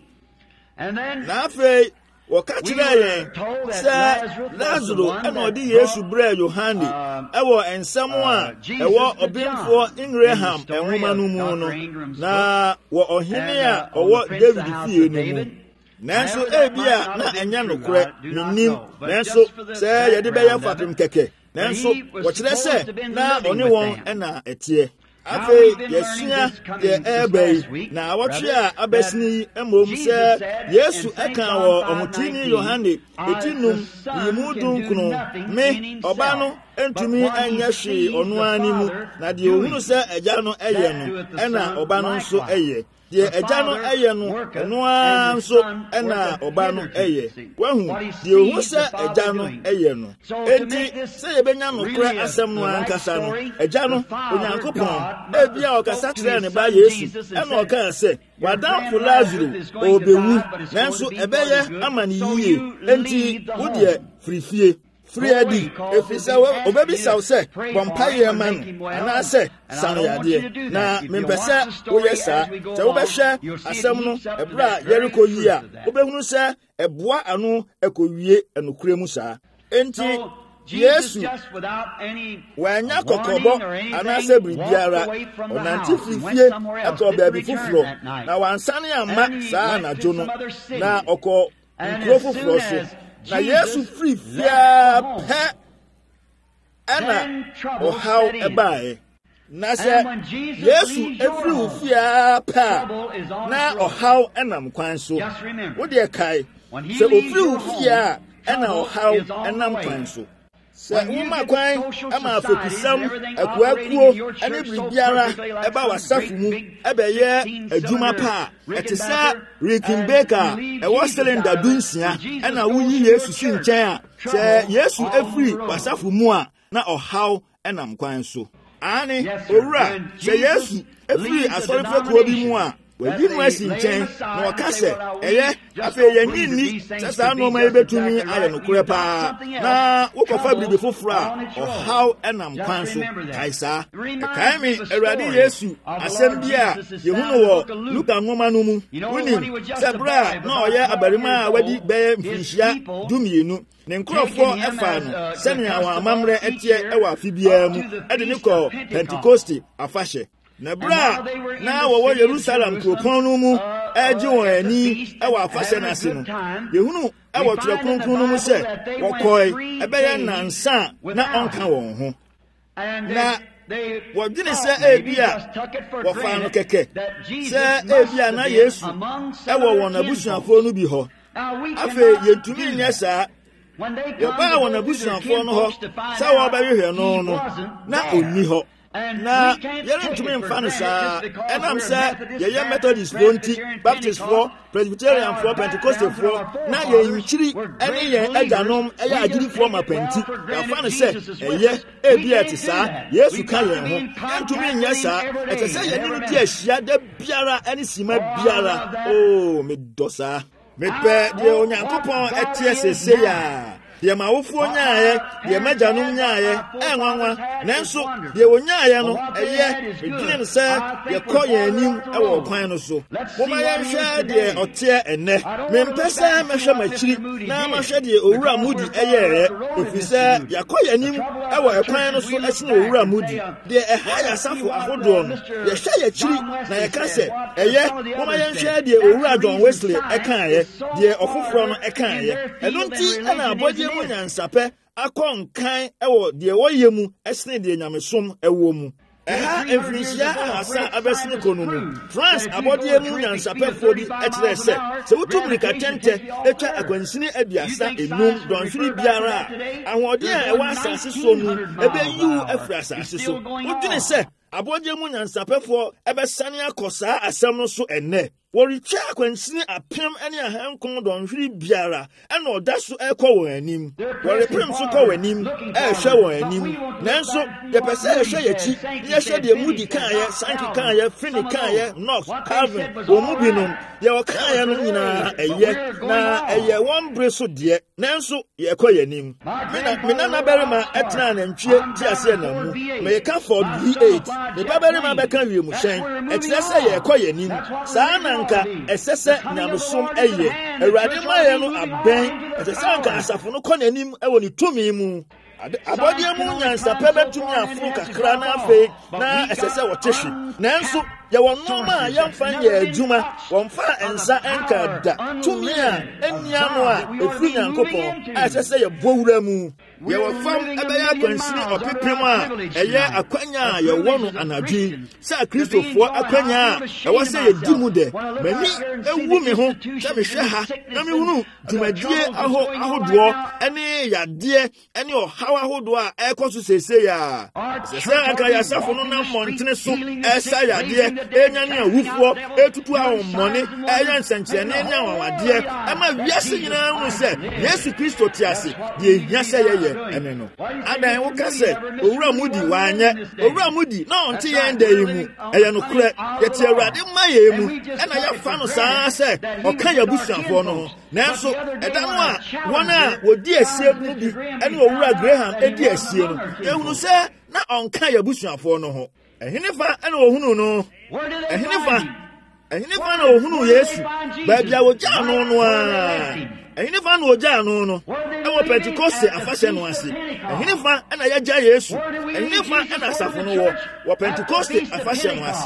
na afei wakatira yen se Lazarus ena odi Yesu bre Yohane ewo ensam a ewo obimfo Ingraham enwoma no mu no na wo ohene a owo David fie no mu nanso ebia na enya nokure nim nanso se yede beya fatim keke nanso wo kire se na oni won ena etie afi yesua ye ebei na wotwe a abesini emom se Yesu eka wo omutini Yohane etinum yimudun kuno me oba no entumi anya hwe onu animu na de ohunu se eja no eye no ena oba no nso eye de eja no eye no eno anso ena oba no eye wahu de ohunu se eja no eye no enti se yebenya no kura asem no ankasa no eja no Onyankopon ebia okasa kire ne ba Yesu ena oka se wadamfo Lazarus obewu nanso ebeye amani yiye enti wode frifie Friedi, if you say, Obaby South say, Bompire man, and I say, Sunny idea. Now, Mimpesa, oh yes, sir, Tobasha, a seminal, a bra, Jericho year, Obemusa, a bois anu, a courier, and Ukremusa. Enti, yes, when Yakobo, and I say, Bridiara, or Nantifie, a cobra before floor. Now, one Sunny and Max, Sana, Jono, now, Oko, and Crofo Flosso. na Yesu free fia pe ana o how ebae na se Yesu every ufia pa na o how enam kwan so wo de kai se ofri ufia ana o how enam kwan so se uma kwan ama afekusam akuakuo ane bibiara eba wasafu mu ebeye adwuma pa etisa Rikin Baker e was cylinder dunsia ana wuyi Yesu si nchen a se Yesu every wasafu mu a na o how enam kwan so ani owura se Yesu every asorifo ko bi mu a wadi mu asi nchen na okase eye afi yenni ni sasa no ma ebetumi aye no kure pa na wokofa bibi fofura o how enam kwan so kaisa kai mi Awurade Yesu asem bia yehunu wo Luka ngoma no mu woni sabra na oye abarima wadi be mfinhia dumienu ne nkrofo efa no sene awan amamre etie ewa afibia mu ede ne ko Pentecost afahye na bra na wo Jerusalem kropon no mu eji won ani ewa afahye na se no yehunu ewo tro kronkron no mu se wokoi ebeye nansa na onka won ho na wodine se ebia wofa no keke se ebia na Yesu ewo won abusuafo no bi ho afi yetumi nyesa yoba won abusuafo no ho se wo ba hwehwe no no na onni ho na yere ntumi mfa no saa enam sa ye Methodist fonti Baptist for Presbyterian for Pentecostal for na ye nchiri ene ye aganom eye agiri for mapenti ya fa no se eye ebia ti saa Yesu ka ye ho ntumi nya saa etese ye ni ti ahia da biara ene sima biara oh me dosa me pe de onyankopon etie sese ya ye ma wofu nyaaye ye magyanum nyaaye enwanwa nanso ye wonyaaye no eye edine no se ye kɔ ye anim ewo kwan no so moma ye hwɛ de ote ene me mpesa me hwɛ machiri na ma hwɛ de owura mudi eye ofise ye kɔ ye anim ewo ekwan no so esi na owura mudi de eha ya safo ahodo no ye hwɛ ye chiri na ye ka se eye moma ye hwɛ de owura John Wesley eka ye de ofoforo no eka ye eno nti na abodie munyansape akonkan ewo de woye mu esne de nyamesom ewo mu eha enfrisia asa abesne konomu France abodie munyansape fo bi ekyere se se wutum likatente etwa akwansini abiasa enum donhwiri biara ahode a ewa asase so nu ebe yu afra asase so wudine se abodie munyansape fo ebesane akosa asem no so enne woricha kwansini apem ene ahankon donhwiri biara ena oda so ekọ won anim worepem so kọ won anim ehwe won anim nanso ye pese ehwe yachi ye hwe de mudi kan ye sanki kan ye fini kan ye Knox Calvin omu binom ye o kan ye no nyina eye na eye won bre so de nanso ye kọ yanim mina mina na berema etna na ntwie ti ase na mu me ka for V eight me ba berema be kan wi mu hyen etre se ye kọ yanim saa na nka esese nyamesom eye Awurade maye no aben esese nka asafo no kọ nanim ewo ni tumi mu abodie mu nyansa pe betumi afro kakra na afi na esese wotehwe nanso ye wonoma yamfa ye adwuma wonfa ensa enka da tumi a enia no a efri nyankopon esese ye bowura mu ye wofam ebeya kwansini opepem a eye akwanya ye wono anadwi sa Kristofo akwanya e wo se ye dimu de mani ewu me ho se me hwe ha na me hunu dumadie aho ahodo ene yade ene ohawa ahodo a ekoso sese ya sese aka ya safo no na montene so esa yade enya ne awufo etutu a ommone eya nsanche ne enya wawade e ma wiase nyina hu se Yesu Kristo tiase de ehia se ye ene no adan wo kase owura mudi wanye owura mudi na onte ye nda yimu eye no kure ye ti Awurade maye mu ena ya fa no saa se oka ya busuafo no ho nanso eda no a wona wodi asie mu bi ene owura Graham edi asie no ehunu se na onka ya busuafo no ho ehinifa ene ohunu no ehinifa ehinifa na ohunu Yesu ba bia wo ja no no a ehinifa na oja no no ewo Pentecost afashe no ase ehinifa na ya ja Yesu ehinifa na asafo no wo wo Pentecost afashe no ase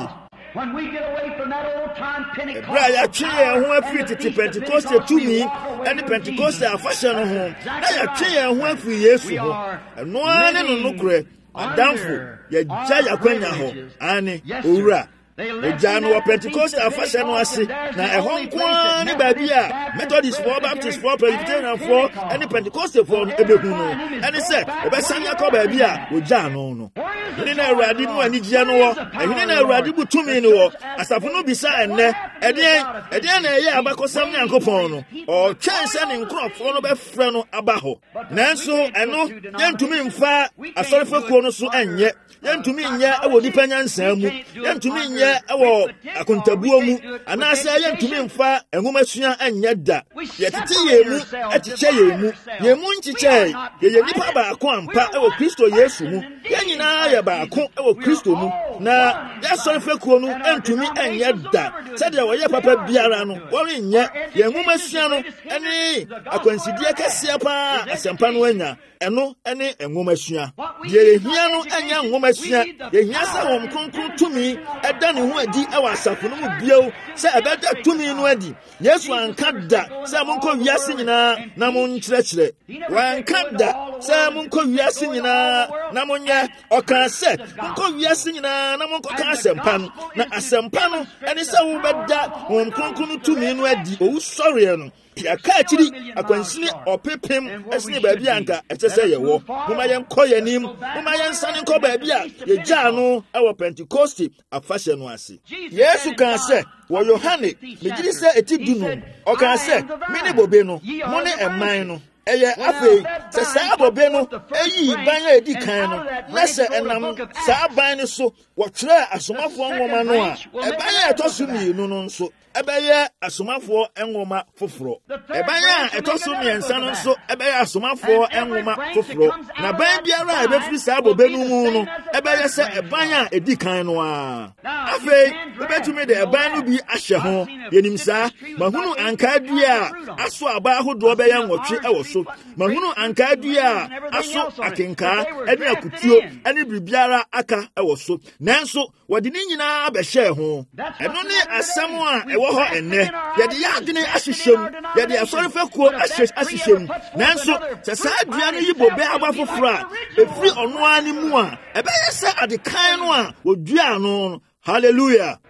when we get away from that old time Pentecost. Bra ya twe ye ho afiri tete Pentecost tumi and Pentecost afashe no ho. Na ya twe ye ho afiri Yesu ho. Eno ane no nokre. Adamfo ye gya ya kwanya ho. Ani owura. Ejano wa Pentecost afashe no ase na ehon kwa ni ba bia Methodist for Baptist for Presbyterian for any Pentecost for ebehu no any say obesan yakọ ba bia ojano no ni na awurade mu ani gya no wo ehini na awurade butumi ni wo asafo no bisa enne ede ede na eye abakosam nyankopon no o twense ne nkrofo no be frɛ no aba ho nanso eno yentumi mfa asorefo no so enye yentumi nye ewo nipa nyansa mu yentumi nye ewo akontabuo mu anase yentumi mfa enwomasua anya da yetete yemu atiche yemu yemu nchiche ye nipa ba ako ampa ewo Kristo Yesu mu yenyina ya ba ako ewo Kristo mu na yasorefekuo no entumi anya da sede wo ye papa biara no wori nye yenwomasua no ene akwansidie kase pa asempa no anya eno ene enwomasua ye yehia no anya enwomasua yehia sa wom kronkron tumi eda ne ho adi ewa asafo no mu bio se ebeda tumi no adi Yesu anka da se monko wiase nyina na monkyerɛkyerɛ wanka da se monko wiase nyina na monye ɔka se monko wiase nyina na monko ka asempa no na asempa no ene se wo beda wom kronkron tumi no adi owu sɔre no ya ka akiri akwansini opepem esini baabi anka etese yewo moma yenko yanim moma yensane nko baabi a yegya no ewo Pentecost afashe no ase Yesu kan se wo Yohane megiri se eti dunu o kan se mini bobe no mo ne eman no eye afei se sa bobe no eyi ban a edi kan no na se enam sa ban ne so wo twere asomafo nwoma no a eban a etoso mi no no nso ebeye asomafo enwoma foforo ebanya etoso miensa no nso ebeye asomafo enwoma foforo na ban biara ebefiri sa bobe no mu no ebeye se ebanya edi kan no a afei ebetumi de eban no bi ahye ho yenimsa mahunu anka dua aso aba ahodo beye nwotwe ewo so mahunu anka dua aso akenka ene akutuo ene bibiara aka ewo so nanso wode ni nyina abehye ho eno ne asam a ewo ho enne yede ya adene ahyehyem yede asorefekuo ahyehyem nanso se saa dua no yibobe aba foforo a efiri ono ani mu a ebeye se adekan no a odua no hallelujah.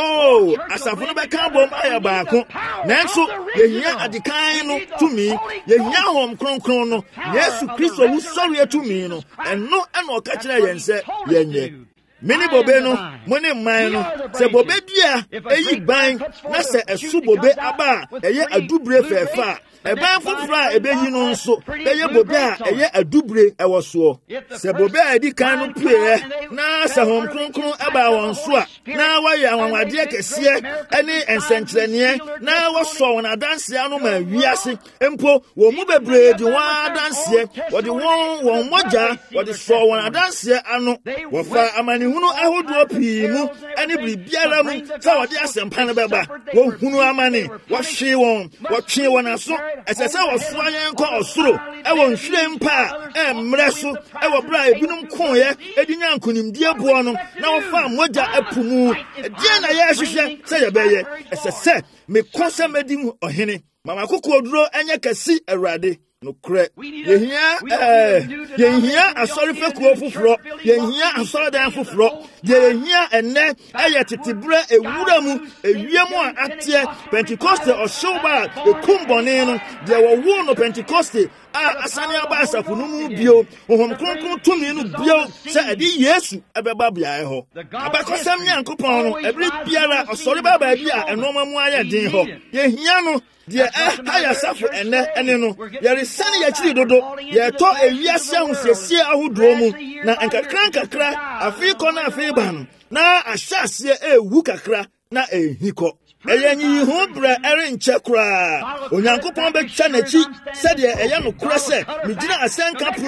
Oh, asafo no beka bom aya baako nanso yehia adekan no tumi yehia hom kronkron no Yesu Kristo wu sɔre atumi no eno ena ɔka kyerɛ yɛn sɛ yɛnyɛ mini bobe no moni man no se bobe bia eyi ban na se esu bobe aba eye adubre fefa eban fofra ebeyi no nso eye bobe a eye adubre ewo so se bobe adi kan no pue na se hom kronkron aba won so a na waye anwade kese ene ensenkyerene na wo so won adanse anu ma wiase empo wo mu bebre di wa adanse wo di won won moja wo di so won adanse anu wo fa amani hunu ahodo pii mu ene bibiara mu fa wode asempa ne beba wo hunu amane wo hwe won wo twe won aso esese wo so ayen ko osoro e wo nhwire mpa e mre so e wo bra ebinum koye edinya nkonimdie bo no na wo fa moja apumu die na ye hwehwe se ye beye esese me konsa medim ohene mama kokko duro enye kasi awurade no kre yehia eh yehia asorefekuo foforo yehia asorodan foforo yehia enne eye tetebra ewura mu ewiam a atie Pentecost oshoba ekumbone no de wo no Pentecost a asane aba asafo no mu bio ohom kronkron tumi no bio se edi Yesu ebeba bia ho abakosam nyankopon no ebri biara osore baba bia enoma mu aye den ho yehia no de eh haya safo enne ene no yare sane ya chiri dodo ye to ewiase ahosiesie ahodo mu na enkakran kakra afi ko na afi ba no na ahyase ewu kakra na ehiko eyenyi hu bra erenche kra onyankopon be twa nachi sede eye no kra se megyina asenka pro yi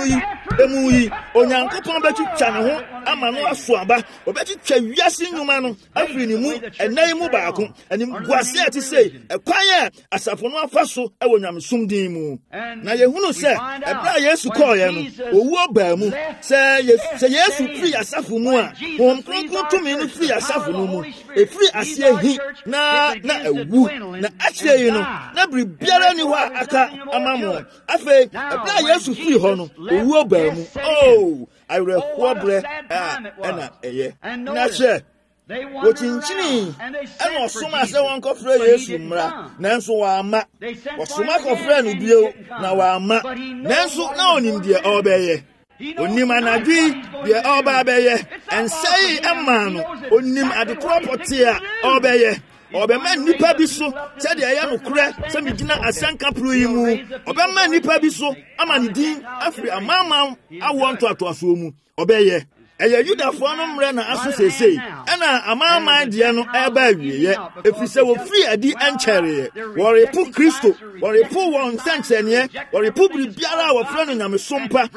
emu yi onyankopɔn betwitwa ne ho ama no aso aba obetwitwa wiase nnwuma no afiri ne mu ɛnan mu baako anim guase ati sei ɛkwan a asafo no afa so ɛwɔ nyamesom din mu na yehunu sɛ ɛbra Yesu kɔɔyɛ no owuo baa mu sɛ sɛ Yesu firi asafo mu a wɔn kronkron tumi no firi asafo no mu efiri asie hi na na ewu na akyerɛ yi no na biribiara ni hɔ a aka ama mo afei ɛbra Yesu firi hɔ no owuo baa mu oh ayerɛhoɔ brɛ ɛna ɛyɛ na kyerɛ wɔkyinkyini ɛna ɔsoma sɛ wɔnkɔfrɛ Yesu mmra nanso wɔamma ɔsoma kɔfrɛ no bio na wɔamma nanso na onim deɛ ɔbɛyɛ onim anadwi deɛ ɔba bɛyɛ ɛnsɛe ɛmaa no onim adekorɔ pɔte a ɔbɛyɛ ɔbɛma nnipa bi so sɛdeɛ ɛyɛ nokorɛ sɛ megyina asɛnka poro yi mu ɔbɛma nnipa bi so ama ne din afiri amanaman awoɔ ntoatoasoɔ mu ɔbɛyɛ ɛyɛ Yudafoɔ no mmerɛ na aso seesei ɛna amanaman deɛ no ɛba awieyɛ ɛfiri sɛ wɔfiri adi ɛnkyɛreeɛ wɔrepo Kristo wɔrepo wɔn nsɛnkyerɛnneɛ wɔrepo biribiara a wɔfrɛ no nyamesom pa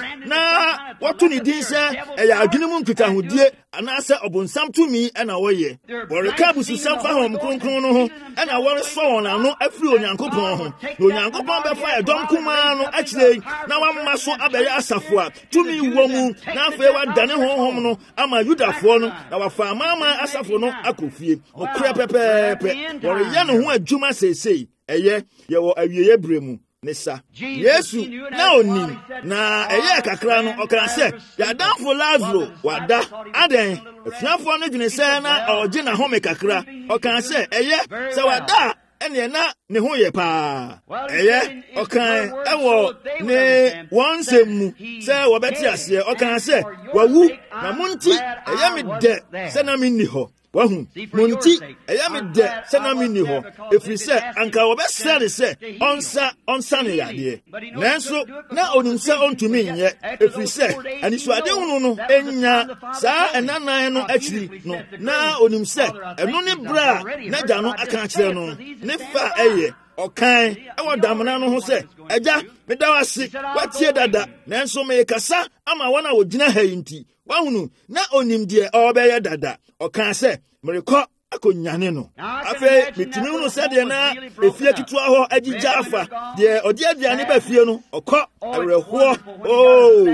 na wɔto ne din sɛ ɛyɛ adwene mu nkitahodie anaasɛ ɔbonsam tumi ɛna wɔyɛ wɔreka abususɛm fa hɔm kronkron no ho ɛna wɔresɔ wɔn ano afiri Onyankopɔn ho na Onyankopɔn bɛfa ɛdɔm kumaa no akyerɛ na wamma so abɛyɛ asafo a tumi wɔ mu na afei wadane honhom no ama Yudafoɔ no na wafa amanaman asafo no akɔ fie ɔkorɛ pɛpɛɛpɛ wɔreyɛ no ho adwuma seesei ɛyɛ yɛwɔ awieyɛ berɛ mu ne sa Yesu na onim na ɛyɛ kakra no ɔka sɛ yɛadamfo Lazaro wada adɛn afiafoɔ no dwene sɛ na ɔgye n'ahome kakra ɔka sɛ ɛyɛ sɛ wada ɛneɛ na ne ho yɛ paa ɛyɛ ɔkan ɛwɔ ne wɔn nsɛm mu sɛ wɔbɛte aseɛ ɔkan sɛ wawu na mo nti ɛyɛ me dɛ sɛ na menni hɔ wahu mo nti ɛyɛ me dɛ sɛ na menni hɔ ɛfiri sɛ anka wɔbɛsrɛ ne sɛ ɔnsa ɔnsa ne yadeɛ nanso na onim sɛ ɔntumi nyɛ ɛfiri sɛ anisoade hunu no ɛnya saa ɛnanan no akyiri no na onim sɛ ɛno ne berɛ a n'agya no aka akyerɛ no ne fa ɛyɛ ɔkan ɛwɔ damena no ho sɛ agya meda wase watie dada nanso mekasa ama wɔn a wɔgyina ha yi nti wahunu na onim deɛ ɔbɛyɛ dada ɔka sɛ merekɔ akonyane no afei metumi hunu sɛdeɛ na efie ketewa hɔ agyigya afa deɛ ɔde aduane ba fie no ɔkɔ awerɛhoɔ oo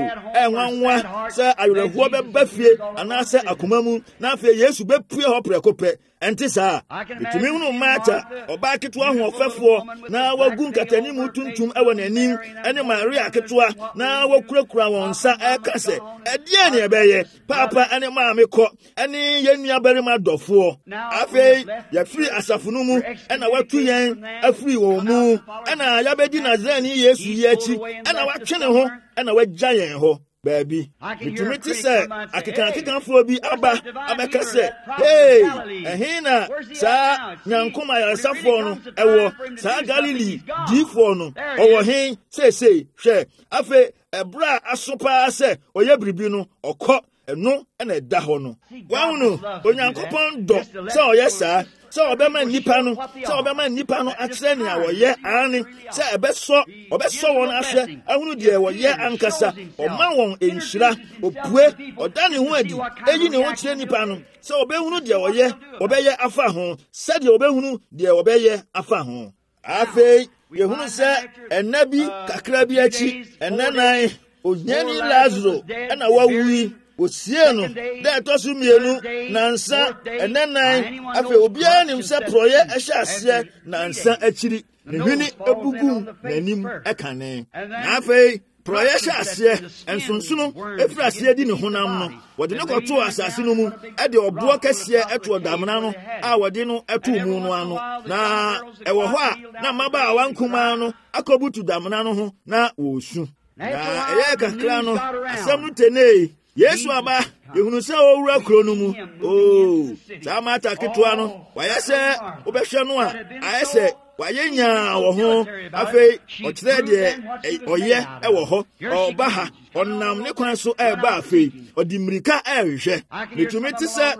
ɛnwanwa sɛ awerɛhoɔ bɛba fie anaasɛ akoma mu na afei Yesu bɛpue hɔ prɛko pɛ ɛnte saa metumi hunu Marta ɔbaa ketewa hoɔfɛfoɔ na wagu nkatanimu tuntum ɛwɔ n'anim ɛne Maria ketewa na wakurakura wɔn nsa ɛka sɛ ɛdeɛ ne ɛbɛyɛ paapa ɛne maame kɔ ɛne yɛn nuabarima dɔfoɔ afei yɛfiri asafo no mu ɛna watu yɛn afiri wɔn mu ɛna yɛbɛdi Nasareni Yesu yi akyi ɛna watwe ne ho ɛna wagya yɛn hɔ baabi metumi te sɛ akekankekafoɔ bi aba abɛka sɛ hei ɛhe na saa nyankom ayaresafoɔ no ɛwɔ saa Galili diifoɔ no ɔwɔ he seesei hwɛ afei ɛberɛ a aso paa sɛ ɔyɛ biribi no ɔkɔ ɛno ɛna ɛda hɔ no wahu no Onyankopɔn dɔ sɛ ɔyɛ saa sɛ ɔbɛma nnipa no sɛ ɔbɛma nnipa no akyerɛ nea wɔyɛ ane sɛ ɛbɛsɔ ɔbɛsɔ wɔn ahwɛ ahunu deɛ wɔyɛ ankasa ɔma wɔn nhyira opue ɔda ne ho adi eyi ne ho kyerɛ nnipa no sɛ ɔbɛhunu deɛ wɔyɛ ɔbɛyɛ afa ho sɛdeɛ ɔbɛhunu deɛ wɔbɛyɛ afa ho afei yɛhunu sɛ ɛnna bi kakra bi akyi ɛnna nan ohiani Lazaro ɛna wawui osie no da ɛtɔ so mmienu nansa ɛnɛnan afei obiara nim sɛ porɔyɛ ɛhyɛ aseɛ nansa akyiri ne hwene ebugu n'anim ɛkane na afei porɔyɛ hyɛ aseɛ nsonsono efiri aseɛ di ne honam no wɔde ne kɔtoo asase no mu ɛde ɔboɔ kɛseɛ ɛto damena no a wɔde no ɛto mu no ano na ɛwɔ hɔ a na mmabaawa nkumaa no akɔbutu damena no ho na wɔresu na ɛyɛ kakra no asɛm no tenee Yesu aba yehunu sɛ ɔwura kuro no mu oo saa Marta ketewa no wayɛ sɛ wobɛhwɛ no a ayɛ sɛ wayɛ nyaa wɔ ho afei ɔkyerɛ deɛ ɔyɛ ɛwɔ hɔ ɔba ha ɔnam ne kwan so ɛɛba afei ɔde mmirika ɛɛhwehwɛ metumi te sɛ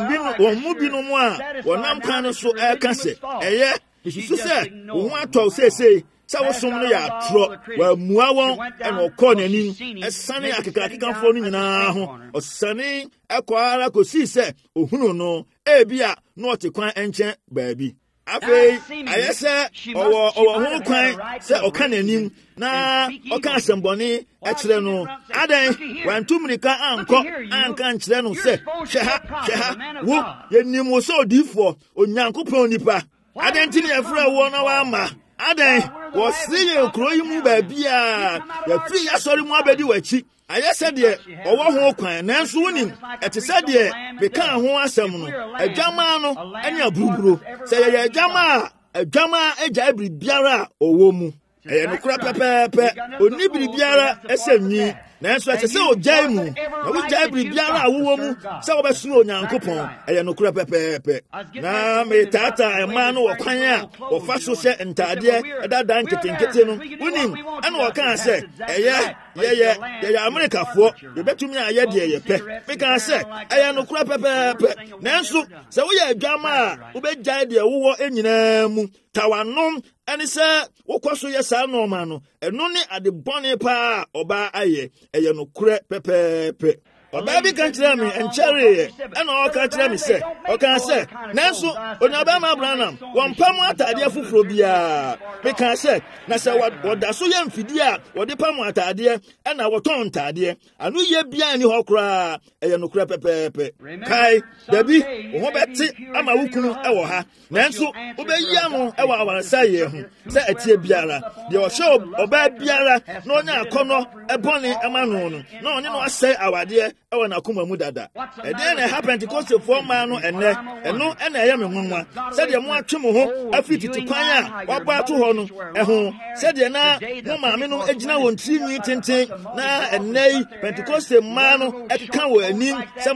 wɔn mu binom a wɔnam kwan no so ɛɛka sɛ ɛyɛ esusu sɛ wo ho atɔw seesei sa wo som no ya atro wa mua won e no ko nanim esane akeka akeka fo no nyina ho osane akwara kosi se ohunu no ebia no otekwan enche baabi afei ayese owo owo ho kwan se oka nanim na oka asemboni ekire no adan wantumrika anko anka nkire no se hweha hweha wo yenim so odifo onyankopon nipa adan tini afra wo na wa ma adan wo siye kroyi mu baabi a ya free asori mu abedi wachi ayese de owo ho kwan nanso wonim etese de beka ho asem no adwama no ene aburuburo se ye adwama adwama eja ibri biara owo mu eye no kura pepepe oni bri biara esenyi nanso etese ojai mu na wo jai bri biara awo mu se wo besuno onyankopon eye no kura pepepe na me tata ema no wo kwan a wo fa so se ntade edada nketenkete no wonim ene wo kan se eye ye ye ye America fo ye betumi aye de ye pe me kan se eye no kura pepepe nanso se wo ye adwama wo be jai de wo enyina mu tawanom ene se wo kwaso ye sa no ma no eno ne ade bone pa oba aye eye no kure pepepe oba bi kan kire me enchere ena o kan kire me se o kan se nanso onyaba ma branam won pam atade afufuro bia me kan se na se woda so ye mfidi a wode pam atade ena woton ntade anu ye bia ni hokra eye no kure pepepe kai dabi wo beti ama wukunu e wo ha nanso obeyi no e wa awansa ye hu se atie biara de o show oba biara na onya akono e bone emanu no na onye no asai awade ewa na kuma mu dada e dey na happen because for man no enne eno ena eye me nwanwa se de mo atwe mo ho afititi kwan a waba to ho no eho se de na mo maame no agina won trinwi tenten na ennei Pentecost man no ekeka wo anim se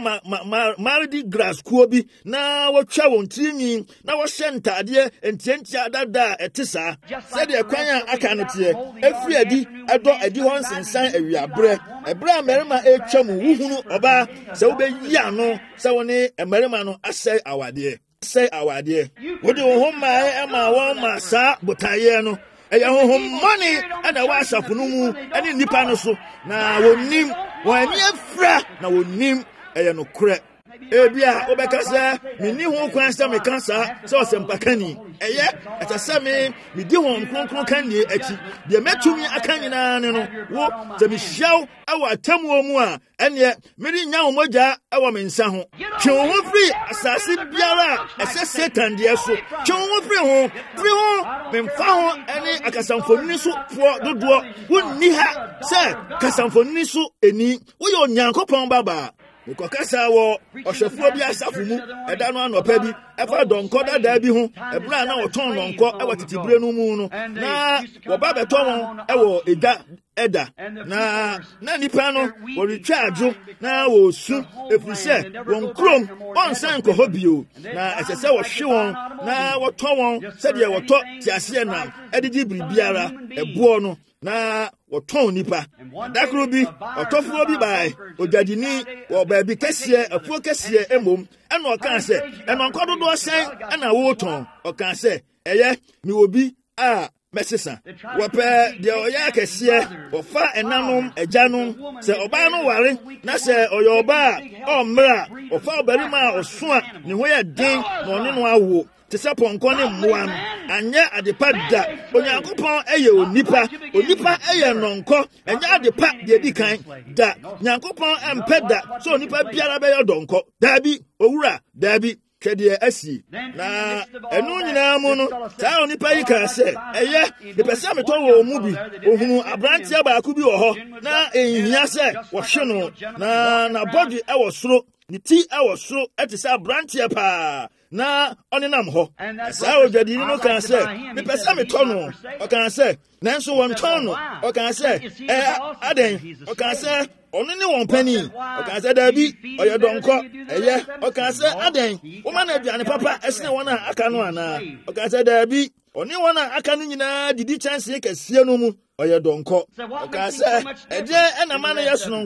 mardi grass kuo bi na wotwa won trinwi na wo hye ntade entientia dada etisa se de kwan a aka no tie efri adi edo adi ho nsensan awiabre ebra merima etwa mu wuhunu oba se wo be yi ano se woni emerima no asai awade asai awade wodi wo ho mai e ma wo ma sa botaye no eya ho ho money ana wa asafunu mu ani nipa no so na wonim wani afra na wonim eya no kure ebia obekasa mini ho kwan sa me kansa so osempakani eye etasa me me di ho nkronkron kan ni achi de metumi akanyina ne no wo se me hyaw awa tamu mu a ene me ri nya homoja awa me nsa ho twe ho free asase biara ese Satan de so twe ho free ho free ho me mfa ho ene akasamfoni so fo dodo wonni ha se kasamfoni so eni wo yo nyankopon baba Nikokasa wo ohwefo bi asafo mu eda no anopa bi efa donko dada bi ho ebra na woton donko e watitibire no mu no na wo ba beto won e wo eda eda na na nipa no wo recharge na wo su efise won krom on san ko hobio na esese wo hwe won na woton won se de woto tiase na edidi biribiara ebo no na woton nipa dakro bi otofo bi bai ojadini wo ba bi kese afuo kese emom ena okan se ena nkododo sen ena woton okan se eye mi obi a mesesa wo pe de oya kese wo fa enanom ajanom se oba no ware na se oyoba o mra wo fa obarima oso a ne ho ya den na one no awo tese ponko ne mmoa no anye adepa da onyankopon eye onipa onipa eye nonko anye adepa de dikan da nyankopon empeda so onipa biara be yodonko dabi owura dabi twede asi na enu nyina mu no saa onipa yi ka se eye de pesa meto wo mu bi ohunu abrantia ba ku bi wo ho na ehia se wo hwe no na na body e wo soro ni ti e wo soro etise abrantia pa na onenam ho sa ojadi no kan se me pesa me to no o kan se nanso won ton no o kan se eh aden o kan se onu ni won pani o kan se dabi oyo donko eye o kan se aden wo ma na aduane papa esne won a aka no ana o kan se dabi oni won a aka no nyina didi chance kesie no mu oyo donko o kan se eje ena ma na yesononko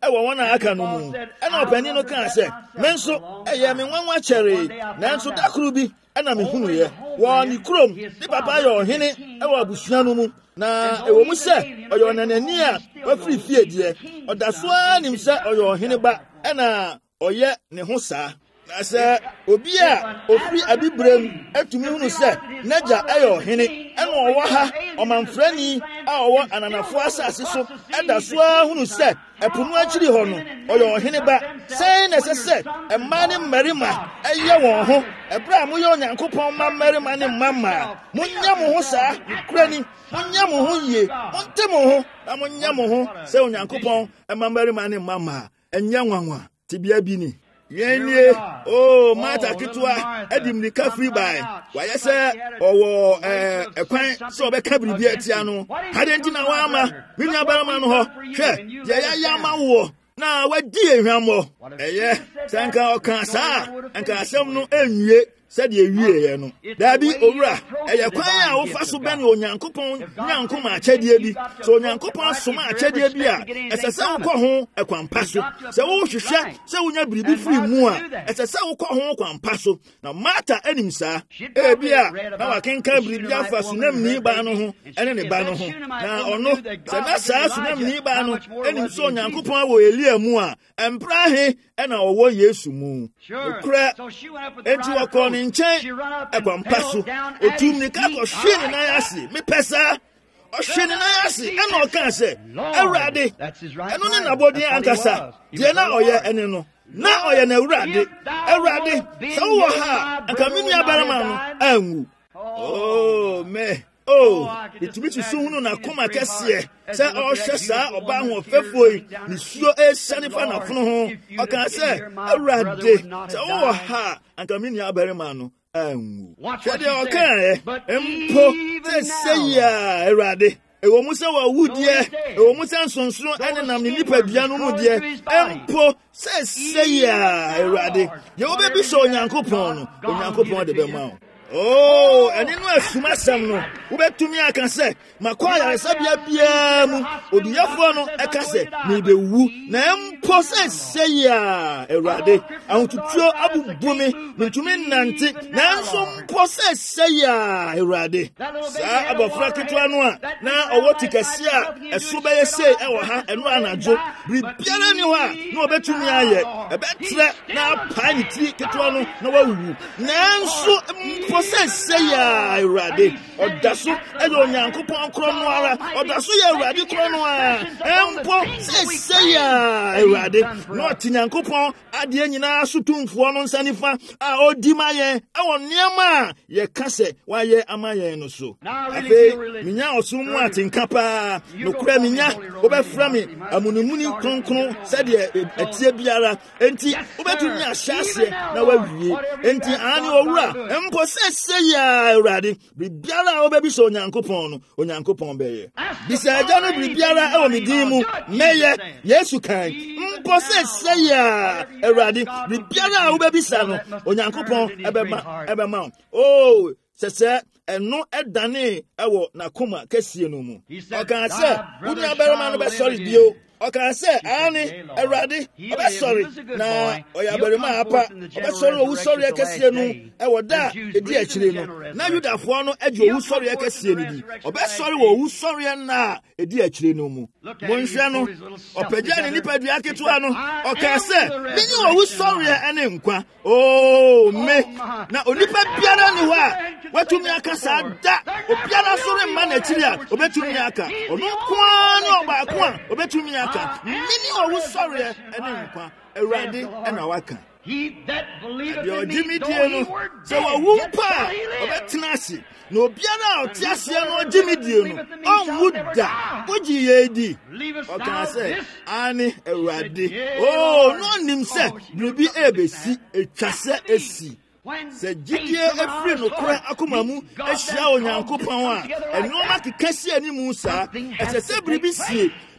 ɛwɔ wɔn a aka no mu ɛna ɔpanin no kaa sɛ me nso ɛyɛ me nwanwa kyɛree nanso da koro bi ɛna me hunu yɛ wɔ ne kurom ne papa yɛ ɔhene ɛwɔ abusua no mu na ɛwɔ mu sɛ ɔyɛ ɔnanani a wafiri fie deɛ ɔda so ara nim sɛ ɔyɛ ɔhene ba ɛna ɔyɛ ne ho saa na sɛ obi a ofiri abibrem atumi hunu sɛ n'agya ɛyɛ ɔhene ɛna ɔwɔ ha ɔmanfrani a ɔwɔ ananafo asase so ɛda so ara hunu sɛ ɛpo no akyiri hɔ no ɔyɛ ɔhene ba sɛn na ɛsɛ sɛ mmaa ne mmarima ɛyɛ wɔn ho ɛberɛ a moyɛ onyankopɔn mma mmarima ne mma mmaa monyɛ mo ho saa kura ni monyɛ mo ho yie monte mo ho na monyɛ mo ho sɛ onyankopɔn mma mmarima ne mma mmaa ɛnyɛ nwanwa tibia bi ni yɛnie o mata ketewa ɛdi mmirika firi bae wayɛ sɛ ɔwɔ ɛkwan sɛ ɔbɛka biribi atia no ade nti na waama me nuabarima no hɔ hwɛ yɛyɛyɛ ama woɔ na wadi ehwammɔ ɛyɛ sɛ nka ɔka saa nka asɛm no ɛnwie sɛdeɛ wieɛ no daabi owura ɛyɛ kwan a wofa so bɛne onyankopɔn nyankoma akyɛdeɛ bi sɛ onyankopɔn soma akyɛdeɛ bi a ɛsɛ sɛ wokɔ ho ɛkwan pa so sɛ wohwehwɛ sɛ wonya biribi firi mu a ɛsɛ sɛ wokɔ ho kwan pa so na Marta anim saa ebi a na wakenka biribi afa sunamni ba no ho ɛne ne ba no ho na ɔno sɛ na saa sunamni ba no anim sɛ onyankopɔn wɔ Elia mu a ɛmpra he ɛna ɔwɔ Yesu mu okura enti wɔkɔ ne nkyɛn ɛkwampa so otum ne ka kɔhwe ne nan ase mepɛ saa ɔhwe ne nan ase ɛna ɔka sɛ Awurade ɛno ne nabɔden ankasa deɛ na ɔyɛ ɛne no na ɔyɛ na Awurade Awurade sɛ wowɔ ha a anka me nuabarima no anwu oh me oh bitumi susu hunu na koma kɛseɛ sɛ ɔhwɛ saa ɔbaa ho ɔfɛfoɔ yi ne suo ɛsiane fa n'afono ho ɔka sɛ Awurade sɛ wowɔ ha anka me nuabarima no anwu hwɛ deɛ ɔkaeɛ mpo sɛ sɛyi a Awurade ɛwɔ mu sɛ wawu deɛ ɛwɔ mu sɛ nsonsono ɛnenam ne nipadua no mu deɛ mpo sɛ sɛyi a Awurade deɛ wobɛbi sɛ Onyankopɔn no Onyankopɔn de bɛma wo oh, and in my sumasam no, Ubetumi aka say, Makwaya sabia bia mu, Odiyafo no aka say, me be wu, na mpo say say ya, Erade, and to tro abu bumi, me to me nanti, na so mpo say say ya, Erade. Sa abofra ketwa no a, na owoti kase a, esubeye say e wo ha, eno anajo, bibiara ni wa, na obetumi aye, ebetre na pa ni ti ketwa no, na wawu. Na so mpo say say ya, Erade. Odaso e do Nyankopon kro no ara, odaso ya Erade kro no a, mpo say say ya, Erade. No ti Nyankopon ade nyina so tumfo no nsanifa a odi maye, e won niam ye kase wa ye amaye no so. Abe minya osum mu atenka pa, no kura minya obefra me amunumuni kronkron said de etie biara, enti obetumi ahyase na wawie. Enti ani owura, mpo say say ya, Erade. Bibiara obebi so Nyankopon no, Onyankopon beye. Bisa aja no bibiara e o midin mu meye Yesu kan. Mpo say say ya, Erade. Bibiara obebi sa no, Onyankopon ebema ebema. Oh, sese eno edane ewo nakoma kesie no mu. Okan se, wuni aberema no be sorry bio. Okan se, ani Erade, obe sorry na oyaberema apa, obe sorry owu sorry kesie no ewo da edi akire no. Na Yudafo no eji owu sorry kesie no bi. Obe sorry wo owu sorry na edi akire no mu. Monhwe no, opagya ne nipadua ketewa no, okan se, mini owu sorry ene nkwa. Oh, me na onipa biara ni ho a watumi aka sa da obiara sore ma na akiri a obetumi aka ono kwa ne obaako a obetumi aka mini owu sorry ene nkwa Erade ena waka He that believeth in me, though no he were so dead, owu yet pa shall he live. obetena ase no obiara otiase no jimidie no onwu da oji yedi okan say ani Erade oh no nim say biribi ebesi etwase esi se jidie efiri no kora akomamu ehia Onyankopon a enoma kekase ani mu sa ese se biribi sie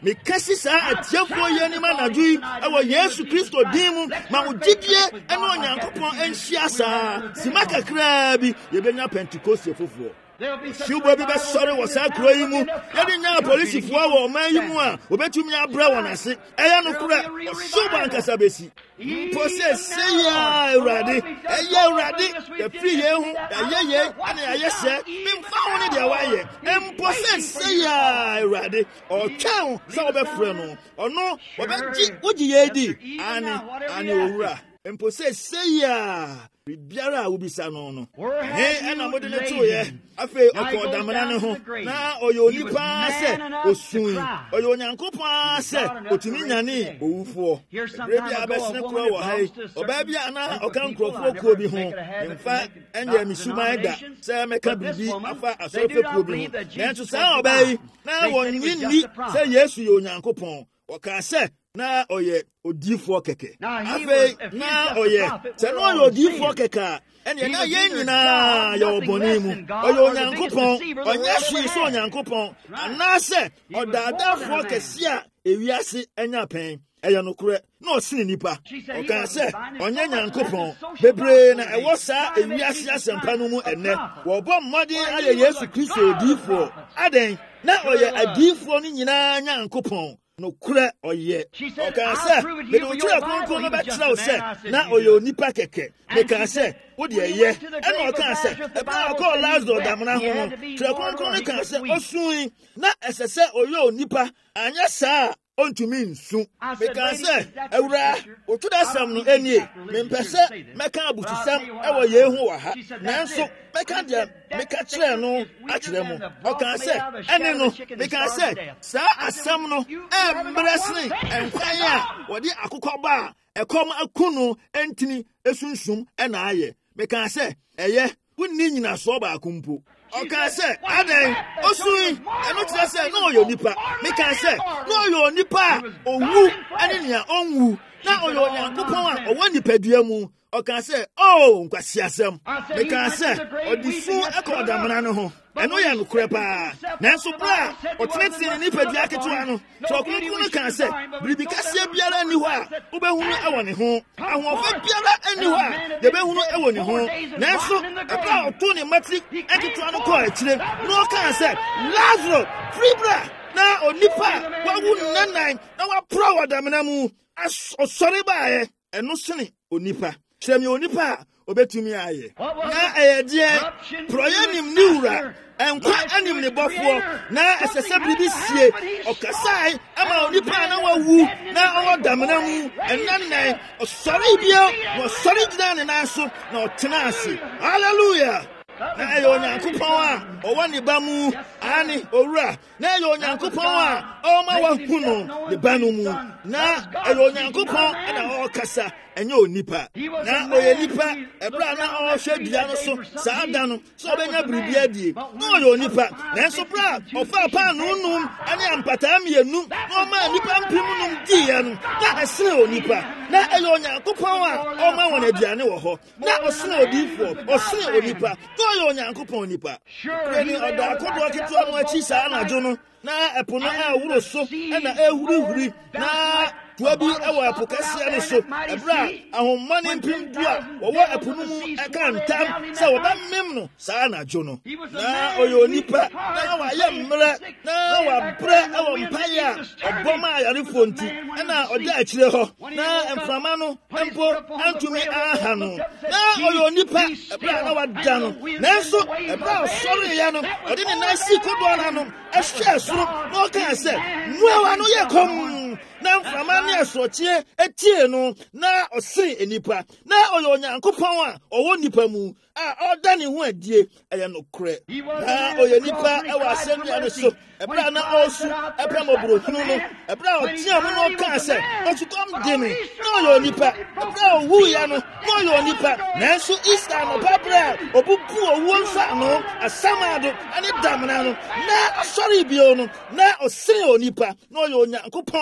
me kasi sa atiefo ye ni manaju ewo Yesu Kristo din mu ma ugidie ene onyankopon enhia sa simaka kra bi ye benya Pentecost fofo Shubo bi be sorry was akro yi mu ye di nya police fo wo man yi mu a obetumi abra wonase eya no kura shubo ankasa besi pose say ya urade eya urade the free ye hu ye ye ana ye se mfa ho ne de wa ye empose say ya urade o twan so be frɛ no ono obeji oji ye di ani ani owura empose say ya bibiara ubisa no no he ena mode ne to ye afi okodamana ne ho na oyo nipa se osun oyo onyankopon se otumi nyane owufo rebi abesene kro wo hai oba bia na okan krofo kuo bi ho mfa enya misuma da se meka bibi afa asofe kuo bi ho nanso sa oba yi na wonnyini se Yesu yo onyankopon oka se na oye odifo keke afi na oye se no oye odifo keke ene na ye nyina ya oboni mu oye onyankopon onye hwe so onyankopon anase odadafo kese a ewiase enya pen eya no kure na osini nipa oka se onye nyankopon bebre na ewo sa ewiase asempa no mu enne wo bo mmodi aye Yesu Kristo odifo aden na oye adifo ni nyina nyankopon no kura oye oka se me do kura konko no betra se na oye nipa keke me ka se wo de ye e no ka se e ba ko last do damna ho no kura konko no ka se osun na esese oye nipa anya sa ontumi nsu me ka se ewura otuda sam no enie me mpese meka abutusam e wo ye hu wa ha nanso meka dia meka kire no akire mu o ka se ene no me ka se sa asam no e mbrasni enkwan a wo de akokoba ekom akunu entini esunsum e na aye me ka se eye wunni nyina so ba akumpo oka se aden osui eno tira se no yo nipa me kan se no yo nipa owu ene nia onwu na oyo nyankopon a owa nipadua mu oka se oh nkwasi asem me kan se odisu ekodamana no ho eno ya no kure pa nanso bra oteneti ni nipadua ketewa no so kunkun kan se bribi kase biara ni ho a obehunu ewo ne ho ahofa biara ani ho a de behunu ewo ne ho nanso eba oto ni matric eketewa no ko akire no kan se Lazarus free bra na onipa wawu nanan na wa pro wadamana mu osore baaye eno sene onipa kyeremi onipa obetumi aye na eyedie proyanim niwura enkwa anim ne bofo na esese bibi sie okasai ama onipa na wawu na owodamna mu ennan osore bia no sore gina ne nanso na otena ase hallelujah na eyo nyankopon a owo ne ba mu ani owura na eyo nyankopon a o ma wa hunu ne ba no mu na eyo nyankopon na o kasa enye onipa na oye nipa ebra na o hwe dia no so saa da no so obenya bribi adie na oye onipa na so bra ofa pa no num ani ampata mienu no ma nipa mpim num di ya no na esre onipa na eyo nyankopon a o ma won aduane wo ho na osre odifo osre onipa to oye onyankopon onipa ni oda akodo kitu no achi saa na jo no na epono a wuro so na ehurihuri na tuabi ewa apokasi ane so ebra ahomane mpim dua wowo epunu mu eka ntam se woba mem no saa na jo no na oyo nipa na wa ye mre na wa bre ewa mpaya oboma yarefo nti na oda akire ho na emframa no empo antumi aha no na oyo nipa ebra na wa da no nanso ebra sorry ya no odi ne nasi kodo na no ehwe soro no ka se nuwa no ye kom na mframa ne asochie etie no na osiri enipa na oyo onyankopon a owo nipa mu a oda ne ho adie eye no kre na oyo nipa e wa asem ya no so ebra na osu epra moburo hunu no ebra otia mu no ka se otutom de me na oyo nipa ebra owu ya no na oyo nipa nanso Easter no babra obubu owu nfa no asamado ani damna no na sorry bio no na osiri onipa na oyo onyankopon a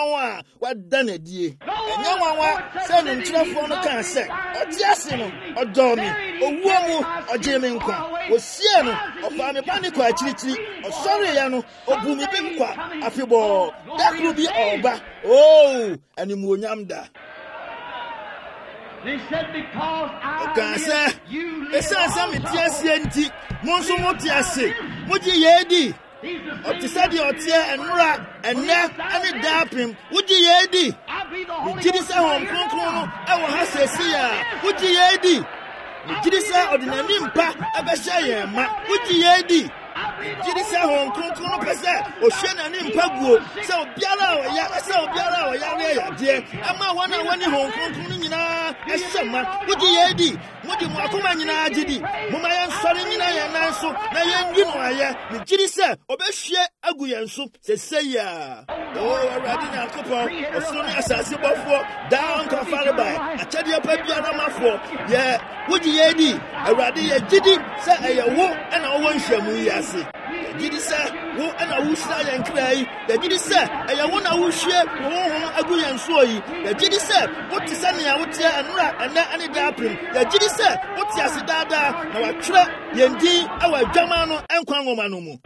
wadana die enya wanwa se no nkyerefo no kan se otiase no odomi owuo mu ogye me nkwa osie no ofa me bani kwa akirikiri osori ya no obumi bi nkwa afebo dakru bi oba oh animu onyam da. They said because I live, you live. Esa sa metiase nti monso motiase moji yedi otisadi otie enura enne ani dapim woji yedi jidi se hom kronkron no ewo ha sesi ya woji yedi jidi se ordinary mpa abehye ye ma woji yedi jidi se hom kronkron no pese ohwe na ni mpa guo se obiara o ya se obiara o ya re ya de ama wona woni hom kronkron nyina ehye ma woji yedi mudi mu akoma nyina agidi muma yen sori nyina yen nanso na yen gi no aye ni jidi se obehwe agu yen so seseya o awradi na kopo osoro ni asase bofo down to fare by achede pa bia na mafo ye woji yedi awradi ye jidi se eye wo na wo nhwamu yi ase jidi se wo na wo hira yen krai ye jidi se eye wo na wo hwie wo ho agu yen so yi ye jidi se wo tise ne ya wo tie anura ene ani daprim ye jidi se wo tie ase dada na wa twere yen din awa adwama no enkwan ngoma no mu.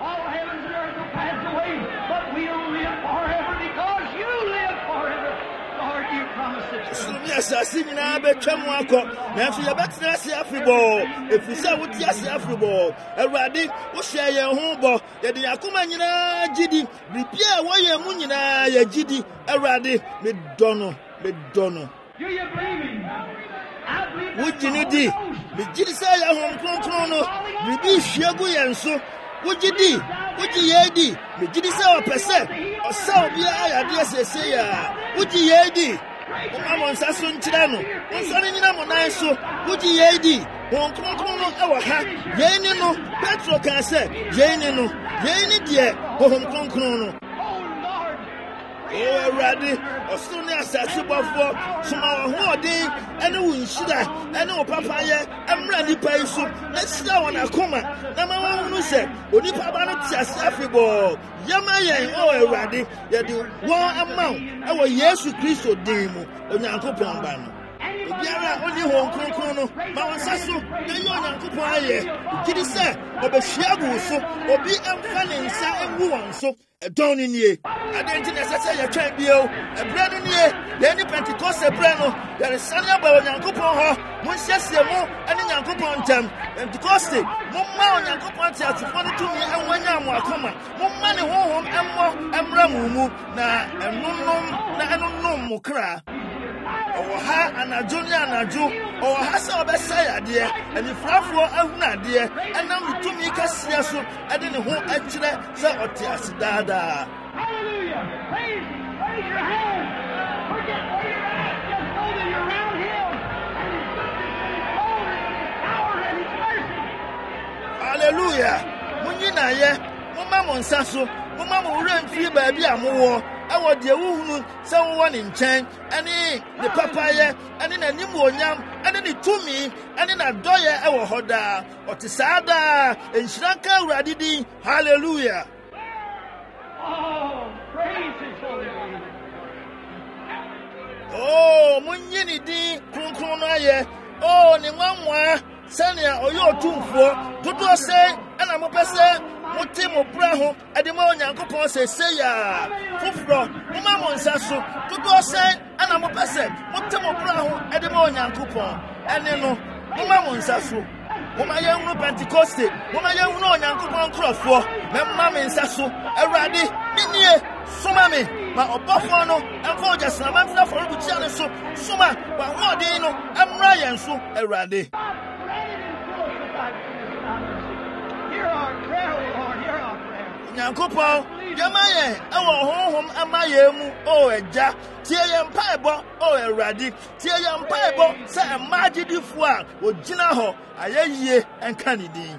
Yes, I see now be Chamwako. Now, if you are better as Afribo, if you say what yes, Afribo, a radi, what share your home, that the Akumanina Gidi, repair why your Munina, your Gidi, a radi, Medono, Medono. Do you believe me? I believe would you need it? The Gidi say a home chrono, maybe Shagu and so. Would you do? Would you yedi? The Gidi say a percent, or so be I dare say, would you yedi? Amon Sasun Tirano, concerning Namon so, would ye yedi? Won Krono our hat, Yeni no, Petro can say, Yeni no, Yeni dear, Home Krono. Oh, Raddy, or soon as I see before, some more day, and who should I, and no papaya, I'm ready pay soup. Let's go on a coma. Number one who said, Odi Pabana Afribo, Yamaya, oh, Raddy, yet you one amount, our Yesu Christo demo, on Yanko Pambano. Biara only home Krono, Mount Sasso, the young Kupaye, Kitty said, or the Shabu so, or be a fanning sa and woman so. Down in ye, I didn't necessarily a train bill, a bread in ye, the any Pentecostal brano, there is Sunday about Yankupon, Monsiasimo, and in Yankupon Tam, Pentecostal, Mumma Yankupon to twenty two and one yam will come, Mumma home and more and Ramu, na and no, na no mukra. Or ha and a junior and a Jew, or has our best say, dear, and if Raffo Avna, dear, and now we two make us yes, I didn't hold actually, so Otias Dada. Hallelujah! Raise, raise your hand! Forget where you're at, just know that you're around Him, and His power and His mercy. Hallelujah! Munina ye, Mumma Monsasso, Mumma Muran free baby amour. I want the woman, someone in chain, and the papaya, and in a new yam, and then it to me, and in a doya, our hoda, or Tisada, and Shranka Radidi, hallelujah. Oh, praise His holy name. Oh, Munyini di, Kunkunaye, oh, Nimamwa, Sanya, or your two for, Tutu say, and I'm a person. Mutimo Braho, and the morning Uncle says, say ya, Fufro, Mamma Sasso, to go say, and I'm a person, Mutimo Braho, and the morning Uncle, and then no, Mamma Sasso, whom I am no Pentecoste, whom I am no Uncle Cross for, Mamma Sasso, a raddy, Minie, Sumami, my Obofono, and for just a month for a channel so, Suma, but what do you know, I'm Ryan so, a raddy. Yankopo, Yamaye, our home, Amayemu, oh, a jack, Tiam Piebo, oh, a raddy, Tiam Piebo, say a magic foie, or Jinaho, a ye and Kennedy.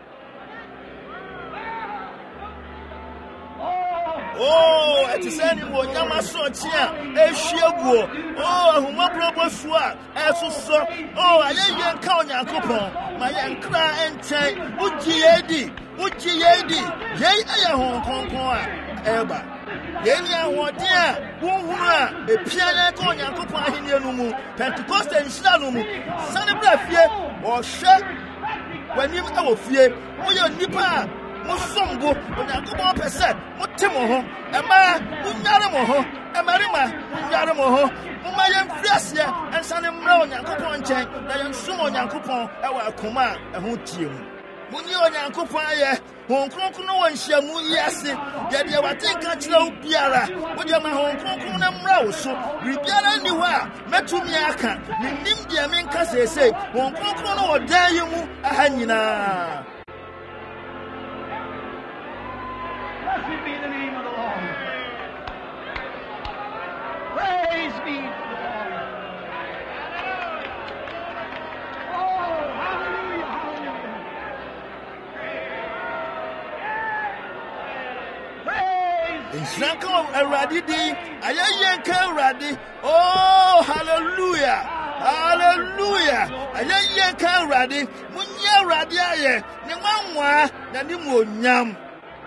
Oh, it is anyone, Yamaso, a shield, oh, who more proper swag, as so, oh, a young count Yankopo, my young cry and chain, Uji Edi. Uji yedi, yei aya Hong Kong kwa eba. Yeni ahodia wonhunu a epia ya ka onyankopon ahenie no mu Pentecost enhyira no mu sane bra fie wo hwe wanim e wo fie wo ye nipa musombo onyankopon pese motemo ho ema munyare mo ho emarima munyare mo ho muma yem fiase ensane mra onyankopon nchen na yem som onyankopon e wa akoma e ho tie mu Muni onyankopon aye honkronkron no wanhyiamu yiase ye de watenka kire wo biara wo de ma honkronkron na mra wo so biara ni ho a metumi aka nim de menka sese honkronkron no wodan yi mu aha nyina. Blessed be the name of the Lord. Praise be to the Lord. Oh, hallelujah, hallelujah. Inshranka Eradi di ayayenka Eradi. Oh, hallelujah. Hallelujah. Ayayenka Eradi. Munya Eradi aye. Ni wanwa na ni monyam.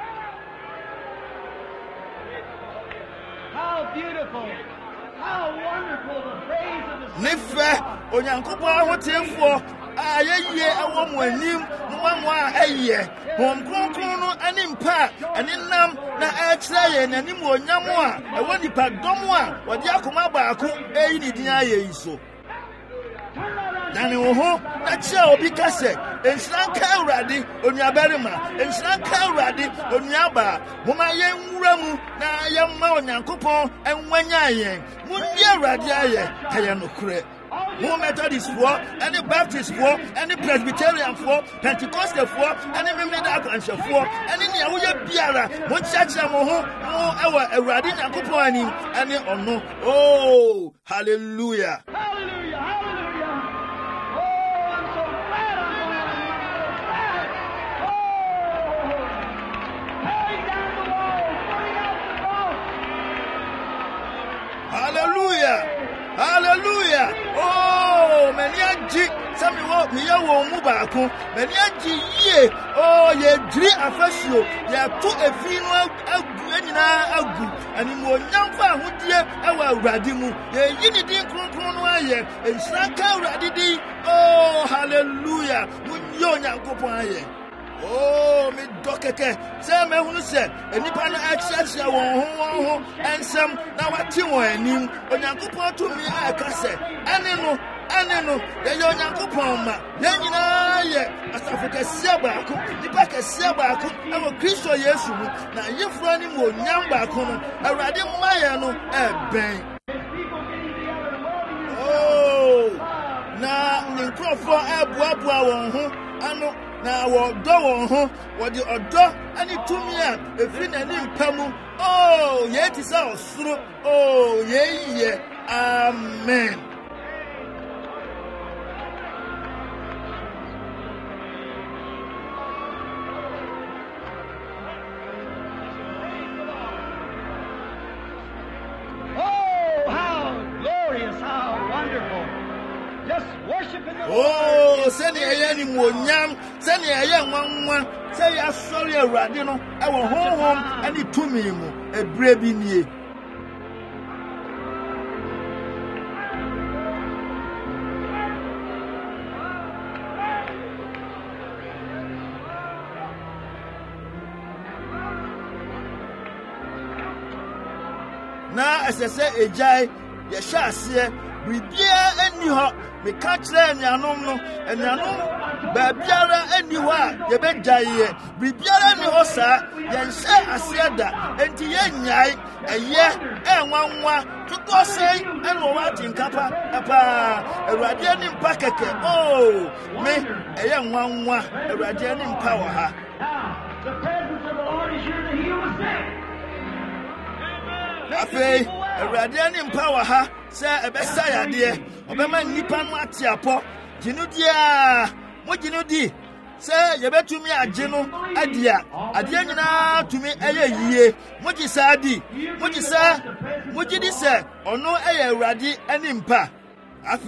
How beautiful. How wonderful the praise of the Nife onyankopon ahotemfo ayeye awo mo anim nwanwa aye hom kronkron no animpa aninam na akira ye nanim onyam a ewo nipa dom a wode akoma baako eyi ni din aye iso Dani oho na chia obi kase enhran ka Awurade onuabarima enhran ka Awurade onuaba homa ye nwura mu na yemma onyankopon enwanya yen munni Awurade aye kaya nokure More Methodist for, any Baptist for, any Presbyterian for, Pentecostal for, any Mimida Council for, any Yahuya Biara, one church Moho, no, our Radin Akupani, any or no. Oh, hallelujah. Hallelujah, hallelujah. Oh, I'm so glad I'm glad. Oh, tearing down the wall, putting out the cross. Hallelujah. Hallelujah. Oh, many aji sami wo mi ya wo mu baako many aji ye oh ye dri afasio ya to efi no agu anyina agu ani mo nyamfa ahodie ewa Awurade mu ye yini din kronkron no aye enhira ka Awurade din oh hallelujah munyo nyankopon aye. Oh, me dokeke. Say me hunu se enipa na achiachia won ho won ho ensem na wati won anim. Onyankopon to mi aka se ene no ene no ye ye onyankopon ma. Ye nyina ye asafo kese baako, nipa kese baako e wo Kristo Yesu mu na yefro ni mo nyam baako no. Awurade maye no e ben. Oh, na nkrofo abuabua won ho ano na wo do won ho wo di odo ani tumi a efiri na ni mpamu oh ye ti sa osuro oh ye ye amen. Oh, how glorious, how wonderful. Just worshiping the Oh, send ye any mo nyam, send ye ye nwanwa, say ya sorry Awurade no, e wo honhom ani tumi mu, ebre bi nie. Na asese ejai ye hwa ase bibia eni ho me ka kire enuanom no enuanom ba biara eni ho a ye bejaye bibiara ni ho sa ye nse ase da enti ye nyai eye enwanwa tuto sei eno wa tinkapa apa Awurade ani mpa keke oh me eye nwanwa Awurade ani mpa wa ha. The presence of the Lord is here to heal the sick. Afei Awurade ani mpa wa ha se ebesa yade obema nipa no atiapo ginudi a mo ginudi se yebetumi age no adia ade nyina tumi eye yie mo gisa adi mo gisa mo gidi se ono eye Awurade ani mpa. Afei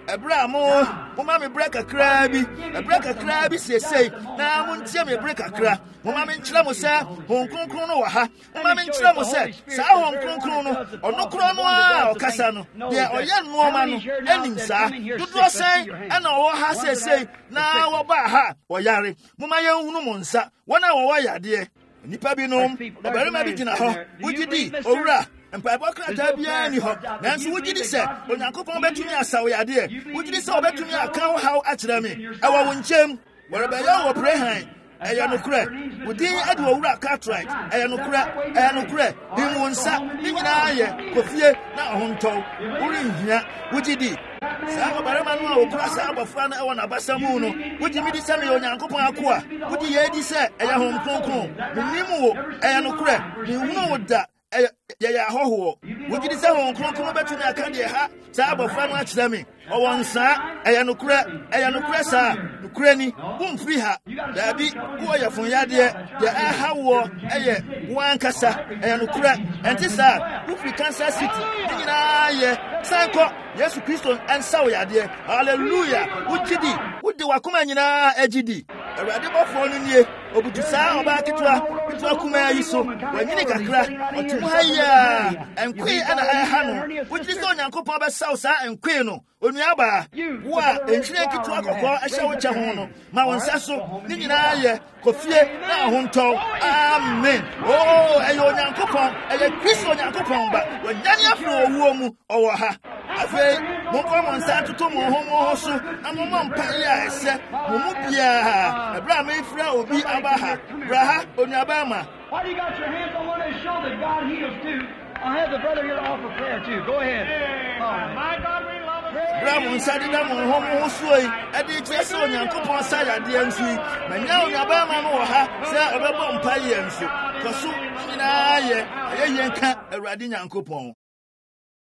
ebra mo mama me break akra bi ebra kakra bi sesei na mo ntie me break akra mama me nkyira mo se hon kronkron no wa ha mama me nkyira mo se sa hon kronkron no ono kro no a okasa no de oye no ma no enim sa dodo sen ana wo ha sesei na wo ba ha wo yare mama ye hunu mo nsa wona wo wa yade nipa bi no obere ma bi gina ho wugidi owura Empire Crata Biani Hop, Nancy would you say, when Uncle Betumi Asa, we are dear. Would you say Betumi a cow how at me? Our one chim, wherever you are praying. I am no crack. Would you add a rack cartwright? I am no crack. I am no crack. Him one sap, living I, Coffee, now home toe. Urin here, would you do? Sama Baraman will cross out of Fana on a Basamuno. Would you meet the Sammy on Uncle Aqua? Would you hear this? I am home concon. The Nemo, I am no crack. You know that. Ya ya ho wo gidi se ho kronkron betumi aka de ha sa abofra no akira mi o won sa eya no kura eya no kura sa no kura ni won firi ha da bi wo ya fon ya de de a ha wo eye wan kasa eya no kura enti sa wo firi Kansas City nyina ye sanko Yesu Kristo ansa wo ya de hallelujah wo gidi wo de wakoma nyina agidi Awurade bofo no nie obutu sa oba kitwa kitwa kuma yi so wanyini kakra otu haya enkwe ana ha no wugiri so Nyankopon ba saw sa enkwe no onuaba wo a enhire kitwa kokko ahye wo che ho no ma wonsa so ni nyina ye kofie na ahonto amen oh eyo Nyankopon eye Kristo Nyankopon ba wanyani afro owuo mu owo ha afi mo ko mo nsa tutu mo ho mo ho so na mo mpa ya ese mo mu bia ebra me fra obi abaha braha onuaba ma. Why do you got your hands on one of his shoulders? God heals too. I'll have the brother here to offer prayer too. Go ahead. Oh, my God, we love him. Bram said that mo ho mo so yi e dey tese Onyankopon sa ya de ansu yi manya onuaba ma no ha se obebo mpa ye ansu koso nyina ye ye yenka Awurade Nyankopon